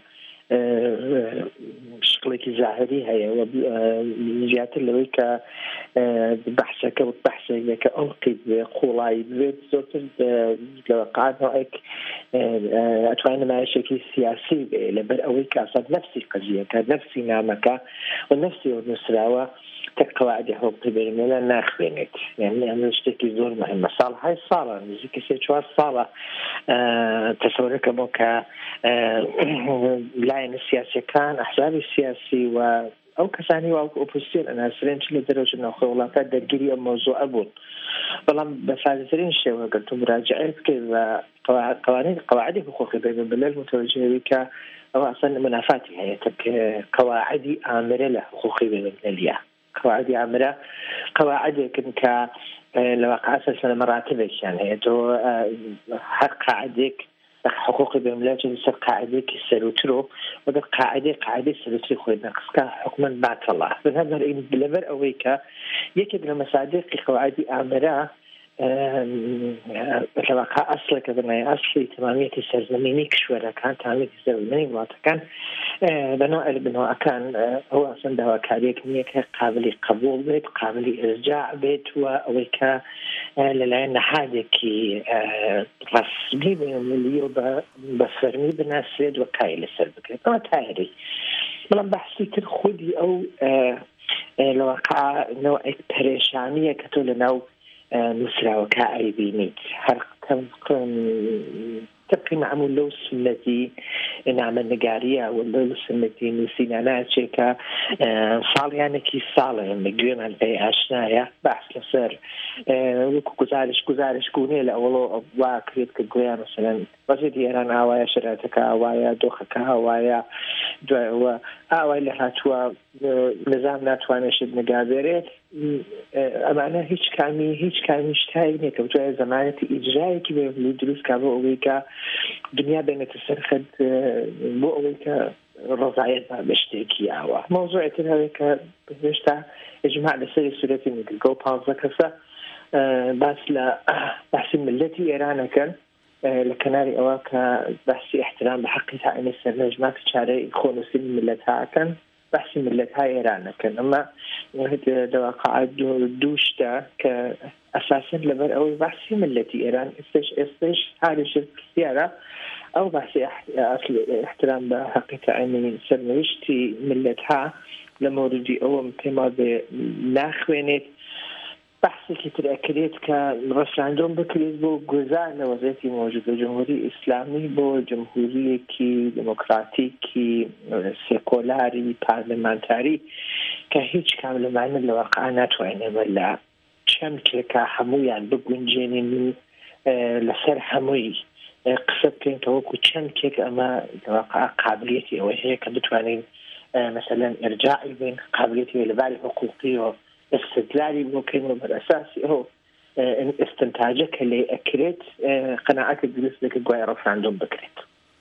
شکڵێکی زاهری هەیە زیاتر لەوەی کە بەحسەکە بەحسێک کە ئەڵقی قوڵایی بێت زۆرتر لەوەقعاتێک ئەتوانێت نمایشێکی سیاسی بێ لەبەر ئەوەی کە ئاساد نەفسی قەزیەکە نەفسی نامەکە و نەفسی نووسراوە قواعد حقوقی بین‌الملل ناخوێنێت، یعنی ئەمە شتێکی زۆر مهمە. ساڵهای ساڵە نزیکە 3-4 ساڵە تەسەورەکەمەوە کە لایەنە سیاسیەکان ئەحزابی سیاسی و ئەو کەسانی و ئۆپۆزیسیۆن ئەناسرێن چ لە دەرەوە چ لە ناوخۆی وڵاتە دەرگیری ئەم مەوزوعە بوون، بەڵام بە سادەترین شێوە گەر تو مراجعە بکەیت بە قواعدی حقوقی بین‌الملل متوجهی کە ئەوە ئەسڵ منافاتی هەیە قواعدی ئامرە لە حقوقی بین‌المللیە. قواعد عامرة قواعد كا لواقع أساس مراتبك يعني تو هر قاعدك حقوق بملاك يصير قاعدك سلوترو وده قاعدة سلوتري خوي نقص حكما بعد الله بهذا البلبر أويكا يكد لما صادق قواعد عامرة لواقع أصل كذا أصلي تمامية السرزميني كشورة كان تمامية السرزميني وقت كان بناء بناء كان هو أصلا ده كاريك ميك قابل قبول بيت قابل إرجاع بيت وأويكا للعين حادك رسمي بالمليو بفرمي بالناس يد وكايل السربك ما تاهري بلان بحثي ترخدي أو لواقع نوع بريشانية كتول نوع نسرة وكاعي بينيت حرق تبقي معمول لو سنتي نعمل نقارية ولو سنتي نسينا ناتشيكا صال يعني كي صالة مجرم عن أي عشنايا بحث لسر وكو كزارش كوني لأولو أبوا كريت كقويا مثلا وەزیری ئێران ئاوایە شرایطەکە ئاوایە دۆخەکە ئاوایە دوایەوە ئاوای لە هاتووە نظام ناتوانێت نگابێرێت ئەمانە هیچ کامی شتایی نییە کە بتوانێت زەمانەتی ئیجرایەکی بێ دروستکە بۆ ئەوەی کە دنیا بێنێتە سەرخەت بۆ ئەوەی کە ڕزایەت بە شتێکی ئاوە مۆزوعێتر هەوەیە کە هێشتا ئیجماع لەسەری سورەتی نگرگە و 15 کەسە باس لە بەحسی ملەتی ئێرانەکەن لە کەناری ئەوە کە بەحسی احترام بە حەقی تاعینی سەرنجمات چارەی خۆنووسین ملەتاکەن بەحسی ملەتهای ئێرانەکەن ئەمە لەواقع دووشتە کە ئەساسن لەبەر ئەوەی بەحسی ملەتی ئێران ئێستش هاریش پرسیارە ئەو بەحسی احترام بە حەقی تاعینی سەرنوشتی ملەتها لە مۆردی ئەوم پێما بێ ناخوێنێت بحثێکی تر ئەکرێت کە ڕەفراندۆم بکرێت بۆ گوزار لە وەزعەتی مۆجودە جمهوری ئیسلامی بۆ جمهوریەکی دموکراتیکی سێکۆلاری پارلمانتاری کە هیچ کام لەمانە لە واقع ناتوانێمە لە چەمکێکە هەمویان بگونجێنین لەسەر هەمووی قسە بکەین کە وەکو چەمکێک ئەمە لە واقع قابلیەتی ئەوە هەیە کە بتوانین مثلا ئەرجاعی بین قابلیەتی لەباری حقوقی و استدلالي ممكن بالأساس هو استنتاجك اللي أكريت قناعات الجلوس لك الجوية رفراندوم بكريت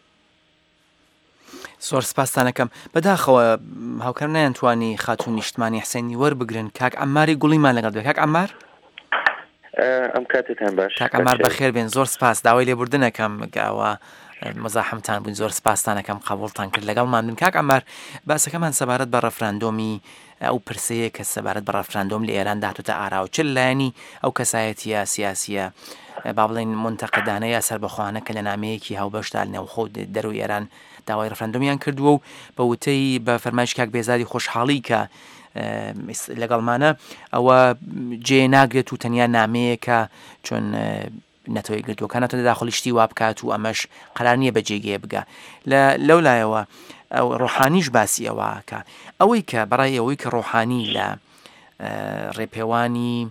سۆر سپاسانەکەم بەداخەوە هاوکەر نەیانتوانی خاتون نیشتمانی حسێنی وەربگرن کاک عەماری گوڵیمان لەگەڵ بێ کاک عەمار ئەم کاتتان باش کاک عەمار بەخێر بێن زۆر سپاس داوای لێبوردنەکەم گاوە مزاحمتان بوون زۆر سپاسانەکەم قبولتان کرد لەگەڵمان بن کاک عەمار باسەکەمان سەبارەت بە ڕەفراندۆمی ئەو پرسەیە کە سەبارەت بە ڕەفراندۆم لە ئێران داهاتوتە ئاراوە چ لایەنی ئەو کەسایەتیە سیاسیە با بڵێن منتەقدانەیە سەربەخواانە کە لە نامەیەکی هاوبەشدا نێوخۆ دەروی ئێران داوای ڕەفراندۆمیان کردووە و بە وتەی بە فەرمایش کاک بێزاری خۆشحاڵی کە لەگەڵمانە ئەوە جێ ناگرێت و تەنیا نامەیەکە چۆن نەتەوەی گردوەکانەوە داخلیشتی وا بکات و ئەمەش قەرار نییە بەجێگێ بگە لەو لایەوە ئەو ڕۆحانیش باسی ئەوەکە ئەوەی کە بەڕای ئەوەی کە ڕۆحانی لە ڕێپێوانی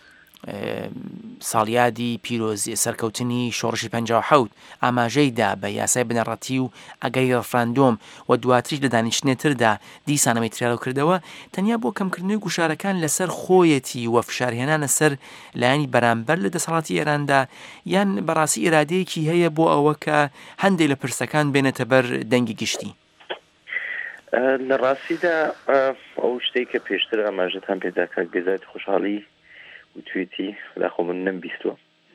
ساڵیادی پیرۆزی سەرکەوتنی شۆڕشی 57 ئاماژەیدا بە یاسای بنەڕەتی و ئەگەری ڕەفراندۆم و دواتریش لە دانیشتنێتردا دیسانەمەی تریاڵ کردەوە تەنیا بۆ کەمکردنەوەی گوشارەکان لەسەر خۆیەتی وە فشارهێنانە سەر لایانی بەرامبەر لە دەسەڵاتی ئێراندا یان بەڕاستی ئێرادەیەکی هەیە بۆ ئەوە کە هەندێک لە پرسەکان بێنێتە بەر دەنگی گشتی لە ڕاستیدا ئەو شتێک کە پێشتر ئاماژەتان پێدا کاک بێزاری خۆشحاڵی وتویتی خۆ من نەمبیستووە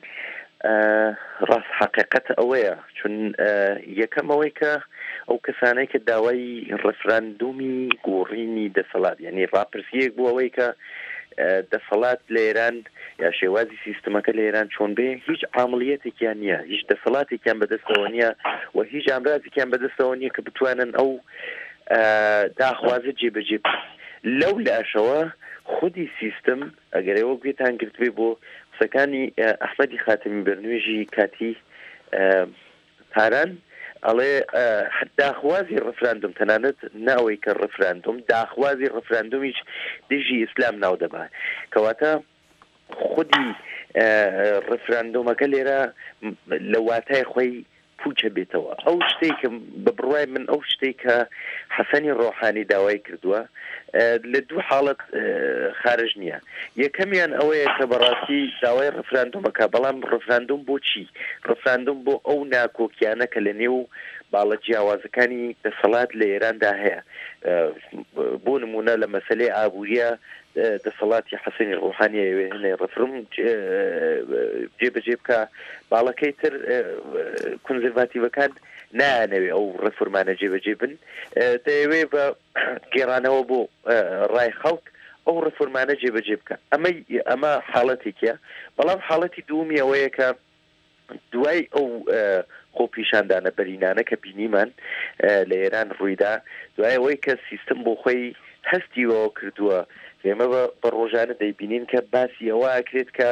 ڕاست حقیقەت ئەوەیە چون یەکەم ئەوەی کە ئەو کەسانەی کە داوای ڕەفراندۆمی گۆڕینی دەسەڵات یعنی ڕاپرسیەک بوو ئەوەی کە دەسەڵات لە ئێران یا شێوازی سیستمەکە لە ئێران چۆن بێ هیچ عامڵیەتێکیان نییە هیچ دەسەڵاتێکیان بەدەستەوە نییە و هیچ ئامرازێکیان بەدەستەوە نییە کە بتوانن ئەو داخوازە جێبەجێ لەو لاشەوە خودی سیستم ئەگەرەوە گوێتان گرت بێ بۆ قسەکانی ئەحمەدی خاتمی بەرنوێژی کاتی پاران ئەڵێ داخوازی ڕەفراندۆم تەنانەت ناوەی کە ڕەفراندۆم داخوازی ڕەفراندۆمیش دژی ئیسلام ناو دەبات کەواتە خودی ڕەفراندۆمەکە لێرە لە واتای خۆی پوچە بێتەوە ئەو شتێکە بە بڕوای من ئەو شتێک کە حەسەنی ڕۆحانی داوای کردووە لە دوو حاڵەت خارج نییە یەکەمیان ئەوەیە کە بەڕاستی داوای ڕەفراندۆمەکە بەڵام ڕەفراندۆم بۆ چی ڕەفراندۆم بۆ ئەو ناکۆکیانە کە لە نێو باڵە جیاوازەکانی دەسەڵات لە ئێراندا هەیە بۆ نمونە لە مەسەلەی ئابووریە دەسەڵاتی حەسەنی ڕۆحانیە هێنێ ڕەفرم جێبەجێ بکە باڵەکەی تر کونزرواتیڤەکان نانەوێ ئەو ڕەفورمانە جێبەجێ بن دەیەوێ بە گێڕانەوە بۆ ڕای خەڵک ئەو ڕەفورمانە جێبەجێ بکە ئەمە حاڵەتێکە بەڵام حاڵەتی دوومی ئەوەیە کە دوای ئەو خۆپیشاندانە بەرینانە کە بینیمان لە ئێران ڕوویدا دوای ئەوەی کە سیستم بۆ خۆی هەستیەوە کردووە ئێمە بە ڕۆژانە دەیبینین کە باسی ئەوە ئاکرێت کە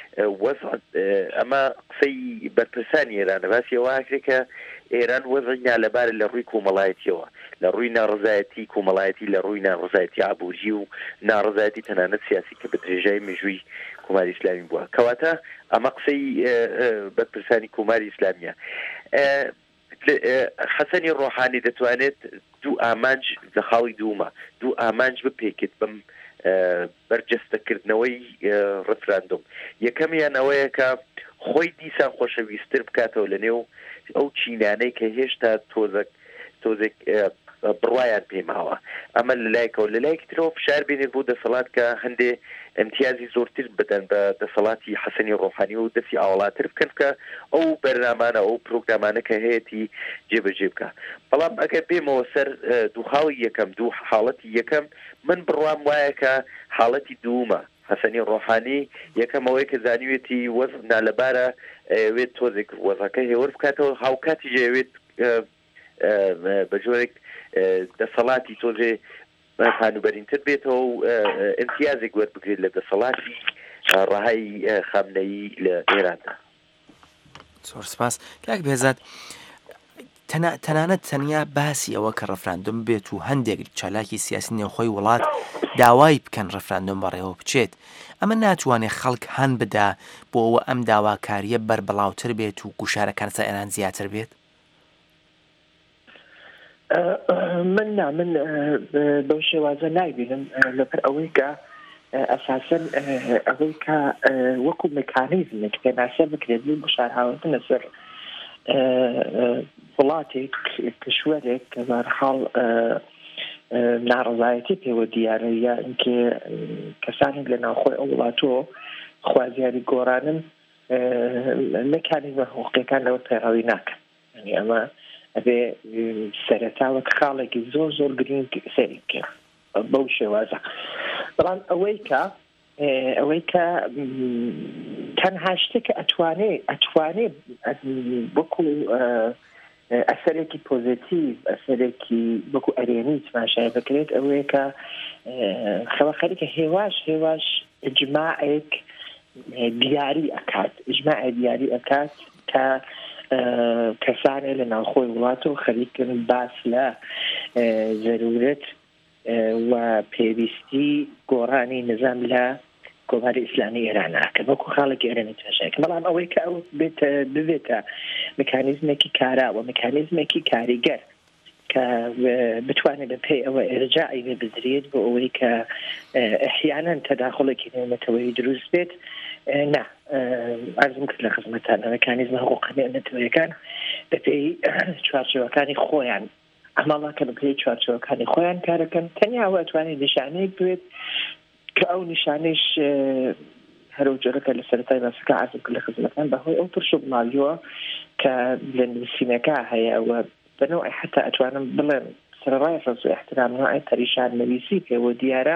ئەمە قسەی بەرپرسانی ئێرانە باسی ئەوە ئاکرێت کە ئێران وەزعیا لەبارە لە ڕووی کۆمەڵایەتیەوە لە ڕووی ناڕزایەتی کۆمەڵایەتی لە ڕووی ناڕزایەتی ئابووری و ناڕزایەتی تەنانەت سیاسی کە بە درێژای مێژووی کۆماری ئیسلامی بووە کەواتە ئەمە قسەی بەرپرسانی کۆماری ئیسلامیە حەسەنی ڕۆحانی دەتوانێت دوو ئامانج لە خاڵی دوومە دوو ئامانج بپێکێت بم بەرجەستەکردنەوەی ڕفراندۆم یەکەمیان ئەوەیە کە خۆی دیسان خۆشەویستتر بکاتەوە لە نێو ئەو چینانەی کە هێشتا تۆزێک بڕوایان پێماوە ئەمە لەلایەکەوە لەلایەکی ترەوە فشار بێنێت بۆ دەسەڵات کە هەندێ ئەمتیازی زۆرتر بدەن بە دەسەڵاتی حەسەنی ڕۆحانی و دەستی ئاوڵاتر بکەن کە ئەو بەرنامانە ئەو پرۆگرامانە کە هەیەی جێبەجێ بکە بەڵام ئەگەر بێمەوە سەر دوو خاڵی یەکەم دوو حاڵەتی یەکەم من بڕوام وایە کە حاڵەتی دوومە حەسەنی ڕۆحانی یەکەمەوەی کە زانیوێتی وەزن نالەبارە وێت تۆزێک وەزەکە هێور بکاتەوە هاوکاتی ژێوێت بە جۆرێک دەسەڵاتی تۆزێ پانوبەرینتر بێتەوە و ئەمتیازێک وەربگرێت لە دەسەڵاتی ڕەهای خامنەیی لە ئێراندا. زۆر سپاس کاک بێزات تەنانەت تەنیا باسی ئەوە کە ڕەفراندۆم بێت و هەندێک چالاکی سیاسی نێوخۆی وڵات داوای بکەن ڕەفراندۆم بەڕێوە بچێت ئەمە ناتوانێت خەڵک هەن بدا بۆ ئەوە ئەم داواکاریە بەربەڵاوتر بێت و گوشارەکان سە ئێران زیاتر بێت. من بەو شێوازە نایبینم لەبەر ئەوەی کە ئەساسەن ئەوەی کە وەکو مکانیزمێک پێناسە بکرێت گوشار هاوردن لەسەر وڵاتێک کشوەرێک کە بەرحاڵ ناڕزایەتی پێوە دیارە یا ئینکە کەسانی لە ناوخۆی ئەو وڵاتۆ خوازیاری گۆڕانن مکانیزمە حقوقیەکان لەوە پەیڕەوی ناکەن ئەمە ئەبێ سەرەتاوە خاڵێکی زۆر زۆر گرنگ سەری کرد بەو شێوازە بەڵام ئەوەی کە تەنها شتێکە ئەتوانێ وەکو ئەسەرێکی پۆزیتیڤ ئەسەرێکی وەکو ئەرێنی تماشای بکرێت ئەوەیە کە خەوەخەریکە هێواش ئجماعێک دیاری ئەکات کە کەسانێ لە ناوخۆی وڵات و خەریکن باس لە زەرورەت و پێویستی گۆڕانی نظام لە کۆماری ئیسلامی ئێران ناکە وەکو خاڵێکی ئێرانی تاشایکە بەڵام ئەوەی کە ئەو ببێتە مکانیزمێکی کاراوە مکانیزمێکی کاریگەر کە بتوانێت بە پێی ئەوە ئێرجاعی بێ بدرێت بۆ ئەوەی کە ئەحیانەن تەداخڵێکی نێمەتەوەی دروست بێت نا ئارزم کرد لە خزمەتان مەکانیزمە حقوقی نەتەوەیەکان بە پێی چوارچێوەکانی خۆیان ئەماڵاکە بە پێی چوارچێوەکانی خۆیان کارەکەن تەنیا ئەوە ئەتوانێت نیشانەیەک بێت کە ئەو نیشانەیش هەرو جۆرەکە لە سەرەتای باسەکە ئارزم کرد لە خزمەتان بەهۆی ئەو پرش و بڵاویەوە کە لە نووسینەکە هەیە ئەوە بنەوەی حتا ئەتوانم بڵێن سەرڕای ڕەز و احترام نوعی پەریشان نویسی پێوە دیارە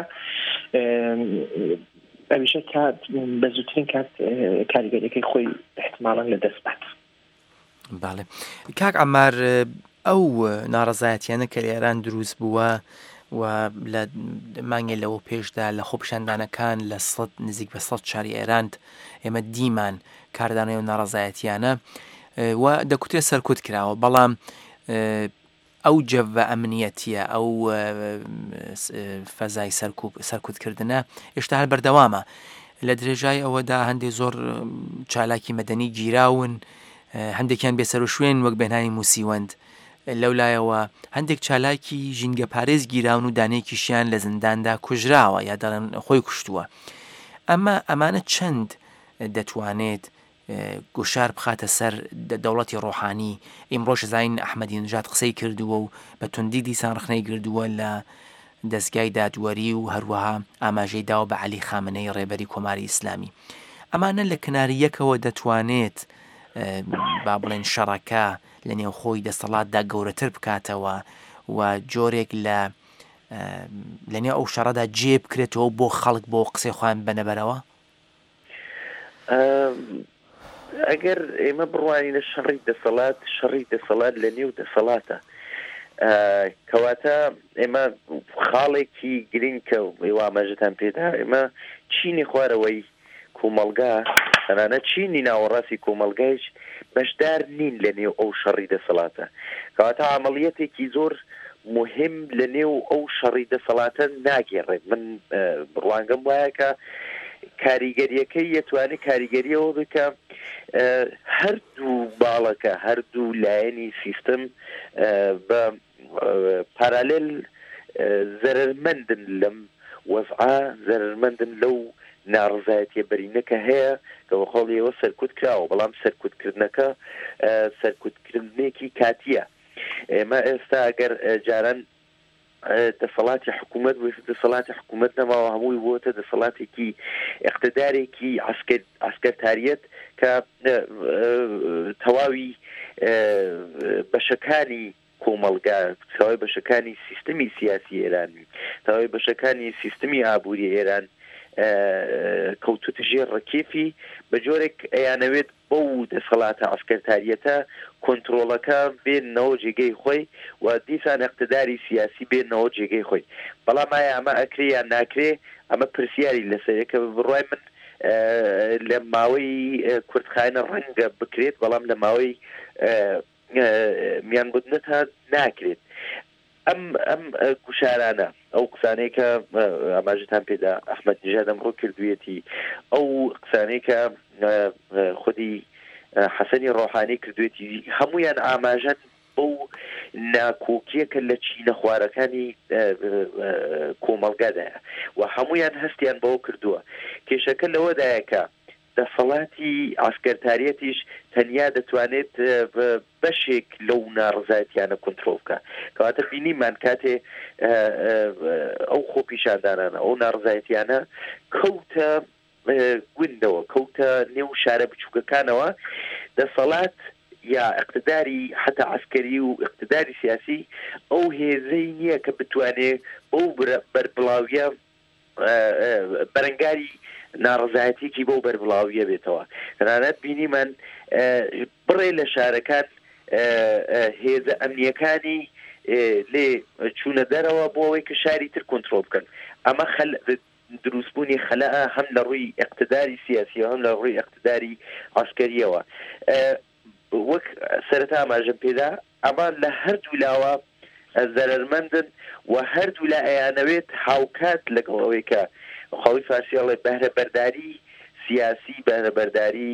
ئەویشە کات بە زووترین کات کاریگەریەکەی خۆی احتماڵاً لە دەست بات. باڵێ کاک عەمار ئەو ناڕەزایەتیانە کە لە ئێران دروست بووە و لە مانگێ لەوە پێشدا لە خۆپیشاندانەکان لە نزیک بە 100 شاری ئێران ئێمە دیمان کاردانەوە و ناڕەزایەتیانە و دەکوترێت سەرکوت کراوە بەڵام ئەو جەڤە ئەمنیەتیە ئەو فەزای سەرکوتکردنە هێشتا هەر بەردەوامە لە درێژای ئەوەدا هەندێک زۆر چالاکی مەدەنی گیراون هەندێکیان بێسەر و شوێن وەک بێنانی موسیوەند لەولایەوە هەندێک چالاکی ژینگە پارێز گیراون و دانێکیشیان لە زنداندا کوژراوە یا دەڵێن خۆی کوشتووە ئەمانە چەند دەتوانێت گوشار بخاتە سەر دەوڵەتی ڕۆحانی ئیمڕۆژ زین ئەحمەدی نژاد قسەی کردووە و بە توندی دیسان ڕخنەی گردووە لە دەستگای دادوەری و هەروەها ئاماژەی داوە بە عەلی خامنەی ڕێبەری کۆماری ئیسلامی ئەمانە لە کناریەکەوە دەتوانێت با بڵێن شەڕەکە لە نێوخۆی دەسەڵاتدا گەورەتر بکاتەوە و جۆرێک لە نێو ئەو شەڕەدا جێ بکرێتەوە بۆ خەڵک بۆ قسەی خۆیان بەنەبەرەوە ئەگەر ئێمە بڕوانی لە شەڕی دەسەڵات لە نێو دەسەڵاتە کەواتە ئێمە خاڵێکی گرنگکە ئێوامەژتان پێدا ئێمە چینی خوارەوەی کۆمەلگا تەنانە چینی ناوەڕاستی کۆمەلگایش بەشدار نین لە نێو ئەو شەڕی دەسەڵاتە کەواتە عملیەتێکی زۆر مهم لە نێو ئەو شەڕی دەسەڵاتە ناگێڕێت من بڕوانگەم وایە کە کاریگەریەکەی یەتوانێت کاریگەریەوە بکە هەردوو باڵەکە هەردوو لایەنی سیستم بە پارالل زەرمەندن لەم وەزعا زەرمەندن لەو ناڕزایەتیە بەرینەکە هەیە کە وەخۆڵیەوە سەرکوت کراوە بەڵام سەرکوتکردنەکە سەرکوتکردنێکی کاتیە ئێمە ئێستا ئەگەر جاران دەسەڵاتی حکوومەت دەسەڵاتی حکوومەت نەماوە هەمووی بۆتە دەسەڵاتێکی اقتدارێکی عسکەرتاریەت کە تەواوی بەشەکانی کۆمەڵگا تەواوی بەشەکانی سیستمی سیاسی ئێرانی تەواوی بەشەکانی سیستمی ئابووری ئێران کەوتوتە ژێر ڕکێفی بە جۆرێک ئەیانەوێت بەو دەسەڵاتە عسکەرتاریەتە کۆنتڕۆڵەکە بێنەوە جێگەی خۆی و دیسان اقتداری سیاسی بێنەوە جێگەی خۆی بەڵام ئایا ئەمە ئەکرێ یان ناکرێ ئەمە پرسیاری لەسەرەکە بڕای من لە ماوەی کورتخانە ڕەنگە بکرێت بەڵام لە ماوەی میانبوودنەتە ناکرێت ئەم گوشارانە ئەو قسانەی کە ئاماژتان پێدا ئەحمەد نژاد ئەمڕۆ کردوویەتی ئەو قسانەی کە خودی حەسەنی ڕۆحانی کردوێتی هەمویان ئاماژەن بەو ناکۆکیەکە لە چینە خوارەکانی کۆمەڵگادایە و هەمویان هەستیان بەوە کردووە کێشەکە لەوەدایەکە دەسەڵاتی عسکەرتاریەتیش تەنیا دەتوانێت بەشێک لەو ناڕزایەتیانە کۆنتڕۆڵ بکە کەواتە بینیمان کاتێ ئەو خۆپیشاندانانە ئەو ناڕزایەتیانە کەوتە گوندەوە کەوتە نێو شارە بچووکەکانەوە دەسەڵات یا اقتداری حتا عسکەری و اقتداری سیاسی ئەو هێزەی نییە کە بتوانێت ئەو بەربڵاویە بەرەنگاری ناڕزایەتێکی بۆ بەربڵاویە بێتەوە تەنانەت بینیمان بڕێ لە شارەکان هێزە ئەمنیەکانی لێ چوونە دەرەوە بۆ ئەوەی کە شاری تر کۆنتڕۆڵ بکەن ئەمە دروستبوونی خەلەعە هەم لە ڕووی اقتداری سیاسیەوە هەم لە ڕووی اقتداری عسکەریەوە وەک سەرەتا ئاماژەم پێدا ئەمە لە هەردوو لاوە زەرمەندن و هەردوو لا ئەیانەوێت هاوکات لەگەڵ ئەوەی کە خەڵی فارسیاڵێ بەهرەبەرداری سیاسی بەهرەبەرداری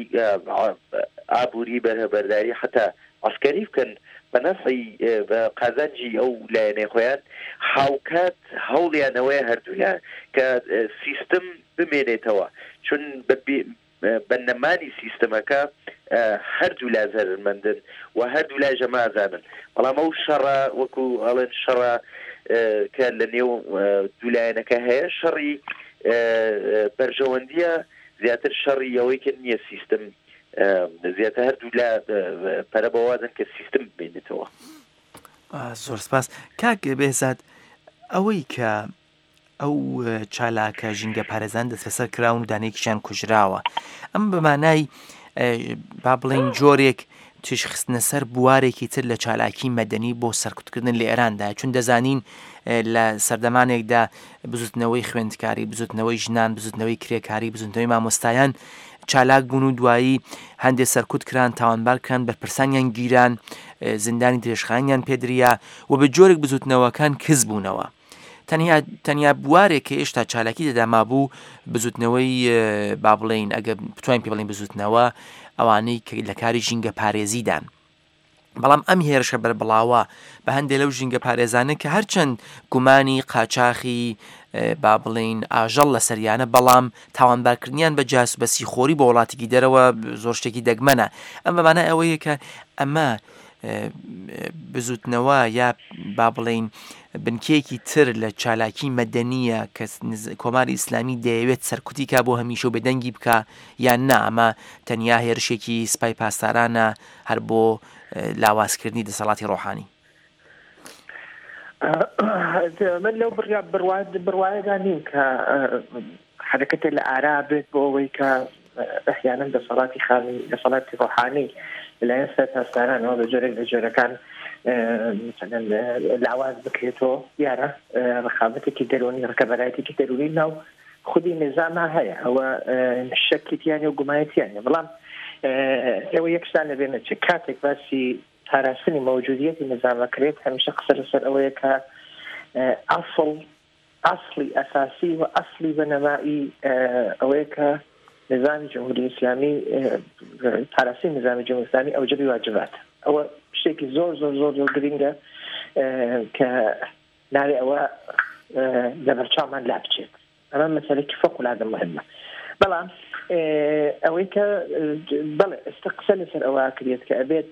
ئابووری بەهرەبەرداری حتا عسکەری بکەن بە نەفعی قازانجی ئەو لایەنەی خۆیان هاوکات هەوڵیانەوەی هەردوویان کە سیستم بمێنێتەوە چون بەنەمانی سیستەمەکە هەردوو لا زەرمەندن و هەردوو لا ژەمازانن بەڵام ئەو شەڕە وەکو ئەڵێن شەڕە کە لە نێو دوولایەنەکە هەیە شەڕی بەرژەوەندیە زیاتر شەڕی ئەوەی کە نییە سیستم زیاتر هەردوو لا پەرە بەوازن کە سیستم ببێنێتەوە. زۆر سپاس کاک بێزاد ئەوەی کە ئەو چالاکە ژینگە پارێزان دەست بەسەر کراون و دانەیەکیشیان کوژراوە ئەم بەمانای با بڵێن جۆرێک تشخستنە سەر بوارێکی تر لە چالاکی مەدەنی بۆ سەرکوتکردن لە ئێراندا چون دەزانین لە سەردەمانێکدا بزوتنەوەی خوێندکاری بزوتنەوەی ژنان بزوتنەوەی کرێکاری بزوتنەوەی مامۆستایان چالاک بوون و دوایی هەندێک سەرکوت کران تاوانبار کران بەرپرسانیان گیران زیندانی درێژخانیان پێدریا و بە جۆرێک بزوتنەوەکان کز بوونەوە تەنیا بوارێک کە هێشتا چالاکی دەداما بوو بزوتنەوەی با بڵێن ئەگە بتوانین پێ بڵین بزوتنەوە ئەوانەی کە لە کاری ژینگە پارێزیدان بەڵام ئەم هێرشە بەربڵاوە بە هەندێک لەو ژینگە پارێزانە کە هەرچەند گومانی قاچاخی با بڵێن ئاژەڵ لە سەریانە بەڵام تاوانبارکردنیان بە جاسوبەسی خۆری بە وڵاتێکی دەرەوە زۆر شتێکی دەگمەنە ئەم بەمانە ئەوەیە کە ئەمە بزوتنەوە یا با بڵێن بنکەیەکی تر لە چالاکی مەدەنیە کە کۆماری ئیسلامی دەیەوێت سەرکوتی کا بۆ هەمیشە و بەدەنگی بکە یان نا ئەمە تەنیا هێرشێکی سپای پاسدارانە هەر بۆ لاوازکردنی دەسەڵاتی ڕۆحانی. من لەو بڕوایەدا نیم کە حرەکەتێک لە ئارا بێت بۆ ئەوەی کە ئەحیانەن دەسەڵاتی ڕۆحانی لەلایەن سەر پاسدارانەوە بە جۆرێک لە جۆرەکان لاواز بکرێتەوە دیارە ڕخابەتێکی دەرونی ڕکەبەرایەتێکی دەرونی ناو خودی نظامە هەیە ئەوە شەکیتیانی و گومایەتیانە بەڵام ئێوە یەکشتان لەبێنە چ کاتێک باسی پاراستنی مەوجودیەتی نظامەکرێت هەمیشە قسە لەسەر ئەوەیە کە ئەصلی ئەساسی و ئەصلی بەنەمایی ئەوەیە کە نظامی جمهوری ئیسلامی پاراستنی نظامی جمهوری ئیسلامی ئەوجەبی واجباتە ئەوە شتێکی زۆر زۆر زۆر زۆر گرنگە کە ناوێ ئەوە لەبەرچاومان لا بچێت ئەمە مەسەلەیەکی فەقوڵادە مهمە بەڵام ئەوەی کە بەڵێ ئێستا قسە لەسەر ئەوە کرێت کە ئەبێت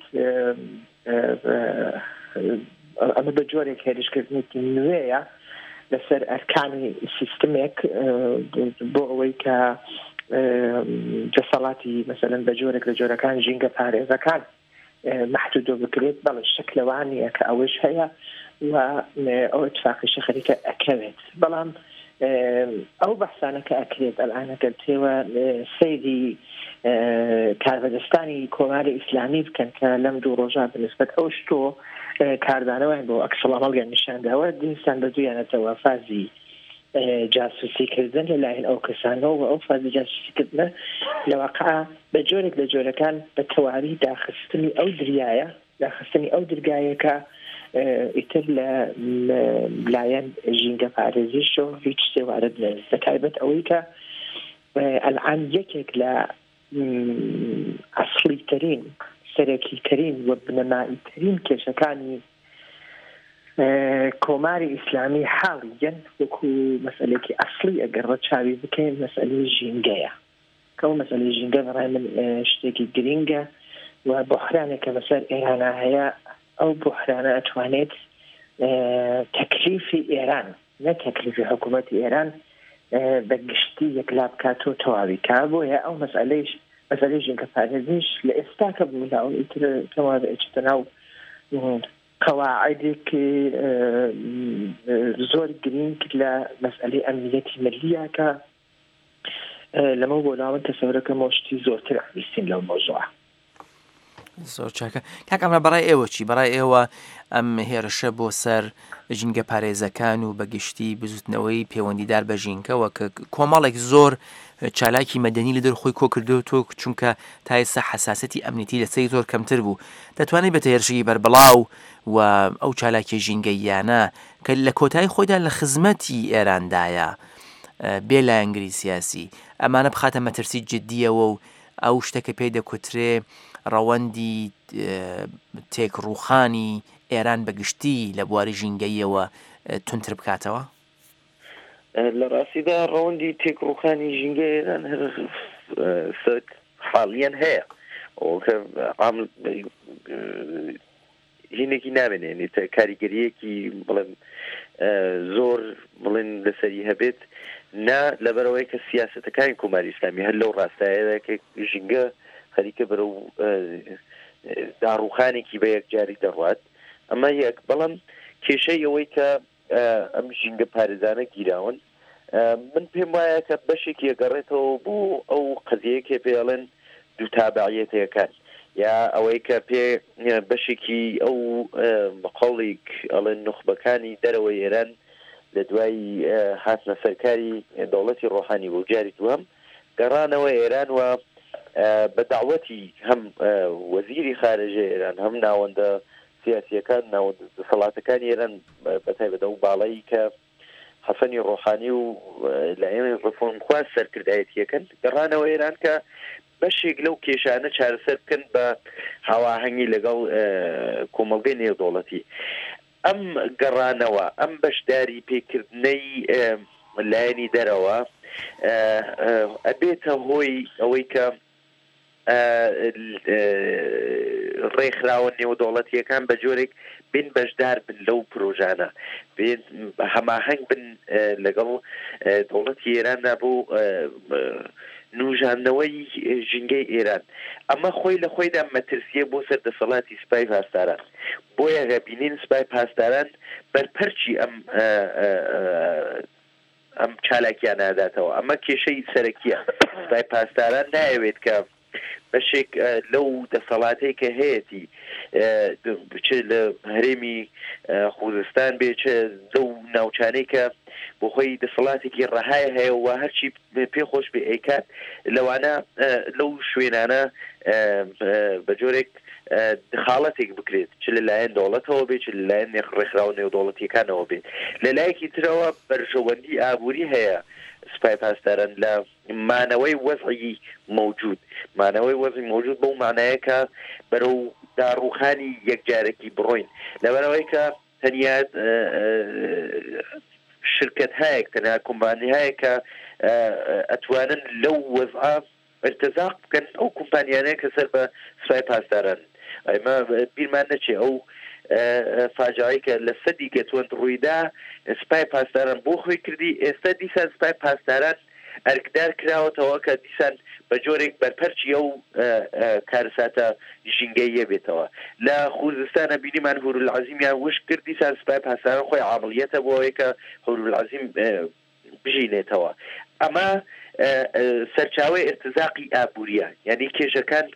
ئەمە بە جۆرێک هێرشکردنێکی نوێیە لەسەر ئەرکانی سیستمێک بۆ ئەوەی کە دەسەڵاتی مەسەلەن بە جۆرێک لە جۆرەکان ژینگە پارێزەکان محدود بکرێت بەڵێ شکلەوانیە کە ئەوەش هەیە و ئەو اتفاقیشە خەریکە ئەکەوێت بەڵام ئەو بەحسانە کە ئەکرێت ئەلانەکە تێوە سەیری کاربەدەستانی کۆماری ئیسلامی بکەن کە لەم دوو ڕۆژە بنسبەت ئەو شتۆ کاردانەوەیان بۆ ئەکسڵامەڵگەن نیشانداوە دیستان بە دویانەتەوە فازی جاسوسیکردن لەلایەن ئەو کەسانەوە و ئەو فازی جاسوسیکردنە لەواقع بە جۆرێک لە جۆرەکان بە تەواوی داخستنی ئەو دریایە داخستنی ئەو درگایەکە ئیتر لە لایەن ژینگە پارێزیشەوە هیچ سێوارە نێت بەتایبەت ئەوەی کە ئەلعان یەکێک لە ئەسڵی ترین سەرەکی ترین و بنەمایی ترین کێشەکانی کۆماری ئیسلامی حاڵیەن وەکو مەسئلەیەکی ئەسڵی ئەگەر ڕەچاوی بکەین مەسئلەی ژینگەیە کە ئەو مەسئلەی ژینگە بەڕای من شتێکی گرینگە و بۆحرانێکە بەسەر ئێرانە هەیە ئەو بۆحرانە ئەتوانێت تەکلیفی ئێران نە تەکلیفی حکوومەتی ئێران بە گشتی یەکلا بکاتەوە تەواوی کا بۆیە ئەو مەسئلەی ژینگە پارێزیش لە ئێستا کە بوولاو ئیتر تەواو ئەچێتە ناو قواعدێکی زۆر گرنگ لە مەسئلەی ئەمنیەتی ملیە کە لەمە بۆ لاوە تەسەورەکە مۆشتی زۆرتر ئەویستین لەو مۆزوعە زۆر چاکە کاک ئەمە بەڕای ئێوە چی بەڕای ئێوە ئەم هێرشە بۆ سەر ژینگە پارێزەکان و بەگشتی بزوتنەوەی پەیوەندیدار بە ژینگەوە کە کۆمەڵێک زۆر چالاکی مەدەنی لە دەرخۆی کۆ کردو تۆ چونکە تا ئێستا حساسەتی ئەمنیەتی لەسەری زۆر کەمتر بوو دەتوانێت بێتە هێرشی بەربڵاو و ئەو چالاکی ژینگەیانە کە لە کۆتایی خۆیدا لە خزمەتی ئێراندایە بێ لایەنگری سیاسی ئەمانە بخاتە مەترسی جددیەوە و ئەو شتێکە پێی دەکوترێ ڕەوەندی تێکڕووخانی ئێران بەگشتی لە بواری ژینگەیەوە تونتر بکاتەوە لە ڕاستیدا ڕەوەندی تێکڕووخانی ژینگە ئێران حاڵیان هەیە ژینێکی نامێنێت کاریگەریەکی بڵێم زۆر بڵێن لەسەری هەبێت نا لەبەرەوەی کە سیاسەتەکانی کۆماری ئیسلامی هەر لەو ڕاستایەدا کە ژینگە خەریکە بەرەو داڕوخانێکی بە یەکجاری دەڕوات ئەمە یەک بەڵام کێشەی ئەوەی کە ئەم ژینگە پارێزانە گیراون من پێم وایە کە بەشێکی ئەگەڕێتەوە بۆ ئەو قەزیەیەکێ پێڵێن دوو تابعیەتەکان یا ئەوەی کە پێ بەشێکی ئەو مەقاڵێک ئەڵێن نخبەکانی دەرەوەی ئێران لە دوای هاتنە سەرکاری دەوڵەتی ڕۆحانی بۆ جاری دووەم گەڕانەوە ئێران و بە داوەتی هەم وەزیری خارجە ئێران هەم ناوەندە سیاسیەکان ناوەندە دەسەڵاتەکانی ئێران بەتایبەتە و باڵایی کە حەسەنی ڕۆحانی و لە ئێمە ڕفۆنخواز سەرکردایەتیەکەن گەڕانەوە ئێران کە بەشێک لەو کێشانە چارەسەر بکەن بە هاواهەنگی لەگەڵ کۆمەڵگەی نێودەوڵەتی ئەم گەڕانەوە ئەم بەشداری پێکردنەی لایەنی دەرەوە ئەبێتە هۆی ئەوەی کە ڕێکخراوە نێودەوڵەتیەکان بە جۆرێک بین بەشدار بن لەو پرۆژانە بین هەماهەنگ بن لەگەڵ دەوڵەتی ئێراندا بۆ نوژاندنەوەی ژینگەی ئێران ئەمە خۆی لە خۆیدا مەترسیە بۆ سەر دەسەڵاتی سوپای پاسداران بۆیە گەبینین سوپای پاسداران بەرپەرچی ئەم چالاکیان ناداتەوە ئەمە کێشەی سەرەکیە سوپای پاسداران نایەوێت کە بەشێک لەو دەسەڵاتەی کە هەیەی چ لە هەرێمی خوزستان بێ چ لەو ناوچانەی کە بۆ خۆی دەسەڵاتێکی ڕەهای هەیە و هەرچی پێخۆش بێ ئەیکات لەوانە لەو شوێنانە بە جۆرێک دخالەتێک بکرێت چ لەلایەن دەوڵەتەوە بێت چ لەلایەن ڕێکخراو نێودەوڵەتیەکانەوە بێت لەلایەکی ترەوە بەرژەوەندی ئابووری هەیە سوپای پاسداران لە مانەوەی وەزعی موجود مانەوەی وەزعی موجود بەو مانایە کە بەرەو داڕوخانی یەکجارێکی بڕۆین لەبەرەوەی کە تەنیا شرکت هەیەک تەنیا کۆمپانی هەیە کە ئەتوانن لەو وەزعە ارتزاق بکەن ئەو کۆمپانیانەیە کە سەر بە سوپای پاسداران ئەمە بیرمان نەچێ ئەو فاجعەی کە لە سەدی گەتوەند ڕوویدا سوپای پاسداران بۆ خۆی کردی ئێستا دیسان سوپای پاسداران ئەرکدار کراوەتەوە کە دیسان بە جۆرێک بەرپەرچی ئەو کارساتە ژینگەیە بێتەوە لە خوزستانە بینیمان هورالعەزیمیان وشک کرد دیسان سوپای پاسداران خۆی عامڵیەتە بۆ ئەوەی کە هورالعەزیم بژینێتەوە ئەمە سەرچاوی ارتزاقی ئابووریە یعنی کێشەکان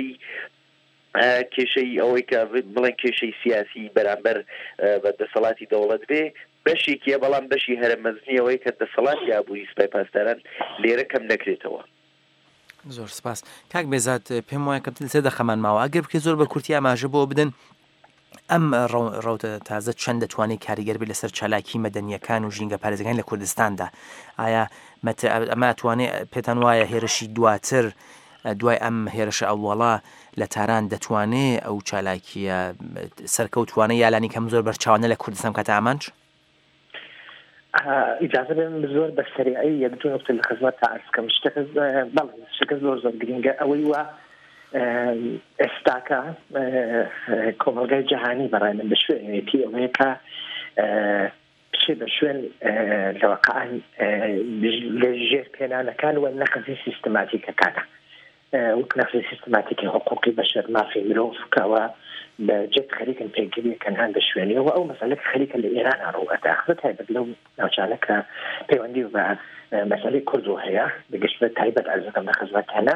کێشەی ئەوەی کە بڵێن کێشەی سیاسی بەرامبەر بە دەسەڵاتی دەوڵەت بێ بەشێکیە بەڵام بەشی هەرە مەزنیەوەی کە دەسەڵاتی ئابووری سوپای پاسداران لێرە کەم نەکرێتەوە. زۆر سپاس کاک بێزات پێم وایە کە سێ دەخەمان ماوە ئەگەر بکە زۆر بە کورتی ئاماژە بۆ بدەن ئەم ڕەوتە تازە چەند دەتوانێت کاریگەر بێت لەسەر چالاکی مەدەنیەکان و ژینگە پارێزەکان لە کوردستاندا ئایا ئەمە توانێت پێتان وایە هێرشی دواتر دوای ئەم هێرشە ئەوڵا لە تاران دەتوانێت ئەو چالاکیە سەرکەوتوانە یالانی کەم زۆر بەرچاوانە لە کوردستان کاتە ئامانج ئیجازە بێن زۆر بە سەریعی یەکدو نقطە لە خزمەت تا ئەرزکەم شتەکە زۆر گرینگە ئەوەی وە ئێستاکە کۆمەلگای جەهانی بەڕای من بە شوێنێتی ئەوەیە کە بچێ بە شوێن لەوەقعان لە ژێر پێنانەکان وە نەقزی سیستماتیکەکانە وەک نەقزی سیستماتیکی حقوقی بەشەر مافی مرۆڤ کەوە بەجێت خەریکن پێگیریەکەن هەن بە شوێنیەوە ئەو مەسەلە خەریکە لە ئێران ڕوئەتە خزت تایبەت لەو ناوچانە کە پەیوەندی بە مەسەلەی کوردۆ هەیە بگەشت بە تایبەت ئەرزەکەم لە خزمەتانە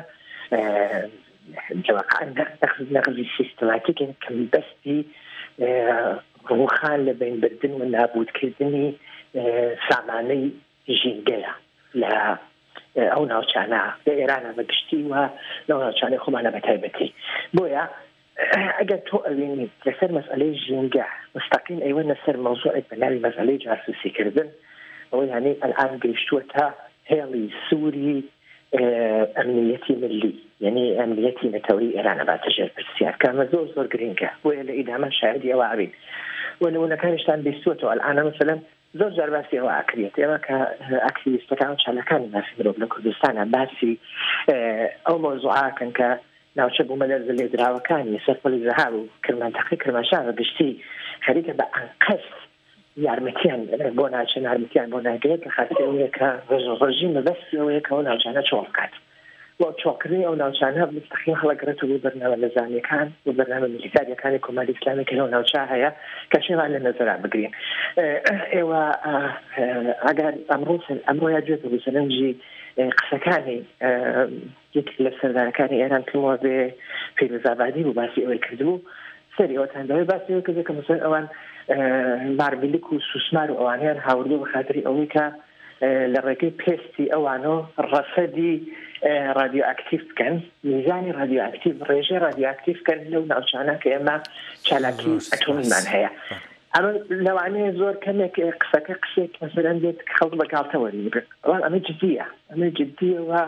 نەقزی سیستماتیکن کەم بەستی ڕووخان لە بینبردن و نابودکردنی سامانەی ژینگەیە لە ئەو ناوچانە لە ئێرانە بەگشتی و لەو ناوچانەی خۆمانە بە تایبەتی بۆیە ئەگەر تۆ ئەوێنیت لەسەر مەسئلەی ژینگە مستەقیم ئەیوە لەسەر مەوزوعێک بە ناوی مەسئلەی جاسوسیکردن ئەوە یعنی ئەلان گەیشتووە تا هێڵی سووری ئەمنیەتی ملی یعنی ئەمنیەتی نەتەوەی ئێرانە باتەژێر پرسیار کامە زۆر گرینگە بۆیە لە ئیدامە شاهدی ئەوە ئاوین وەنەکانیشتان بیستوەوە ئەلانە مەسەلەن زۆر جار باسی ئەوە ئاکرێت ئێمە کە ئاکتیویستەکان چالەکانی مافی مرۆڤ لە کوردستانە باسی ئەو مۆزوعاکەن کە ناوچە بوومە لەرزە لێدراوەکانی سەرپەلی زەهار و کرمانتەقی کرماشان گشتی خەریکە بە ئەنقەس یارمەتیان بۆ ناچێن یارمەتیان بۆ ناگرێت لە خاطر ئەوەیە کە ڕژیم بەبەستی ئەوەیە کە ئەو ناوچانە چۆڵ بکات بۆ چۆڵکردنی ئەو ناوچانە مستەقیم هەڵەگرێت و بۆ بەرنامە نەزانیەکان و بەرنامە میلیتاریەکانی کۆماری ئیسلامی کە لەو ناوچە هەیە کە شێوان لە نەزەرا بگرین ئێوە ئەگەر ئەمڕۆ یاگوێتە بۆ سەرنجی قسەکانی یەک لە سەردارەکانی ئێران کردەوە بێ فیروزابادی و باسی ئەوەی کردبوو سەری ئەوەتان دەوێت باسی ئەوە کردێت کە مەسەڵەن ئەوان مارمیلک و سوسمار و ئەوانیان هاوردوو بە خاتری ئەوەی کە لە ڕێگەی پێستی ئەوانۆ ڕەسەدی رادیو ئاکتیف بکەن میزانی رادیو ئاکتیف ڕێژەی رادیو ئاکتیف بکەن لەو ناوچانە کە ئێمە چالاکی ئەتۆمیمان هەیە ئەمە لەوانەیە زۆر کەمێک قسەکە قسێک مەسەلەن بێت خەڵک بەگاڵتەوە بگرن ئەمە جددیە ئەمە جددیەوە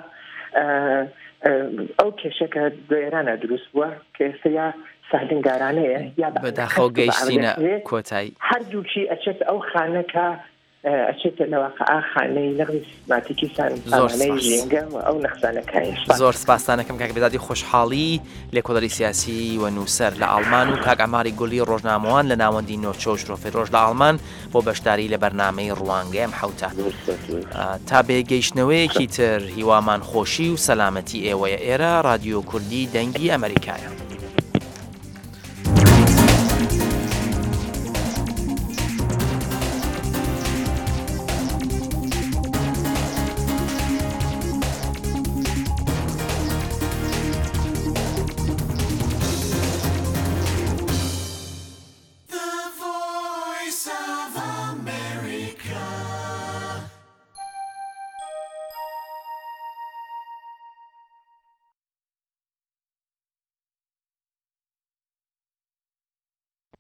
ئەو کێشەکە دو ئێرانە دروست بووە کە ئێستا یا ساهلنگارانەیە یا بەداخەو گەیشتینە کۆتایی هەردووچی ئەچێت ئەو خانەکە ئەچێتە لەواقع خانەی نەقزی سیستماتیکی سامانەی ژینگە و ئەو نەخزانەکانی زۆر سپاسانەکەم کاک بێزادی خۆشحاڵی لێکۆڵەری سیاسی و نووسەر لە ئەڵمان و کاک ئەماری گوڵی ڕۆژنامەوان لە ناوەندی نۆچۆ و شرۆفی ڕۆژ لە ئەڵمان بۆ بەشداری لە بەرنامەی ڕوانگەی ئەم حەوتە تا بێگەیشتنەوەیەکی تر هیوامان خۆشی و سەلامەتی ئێوەیە ئێرە رادیۆ کوردی دەنگی ئەمریکایە.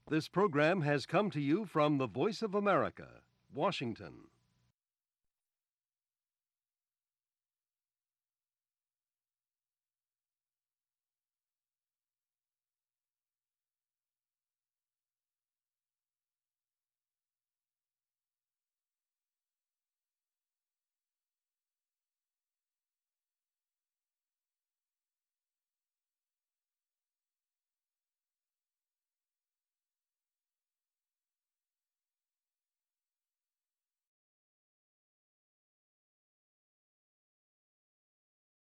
This program has come to you from the Voice of America, Washington.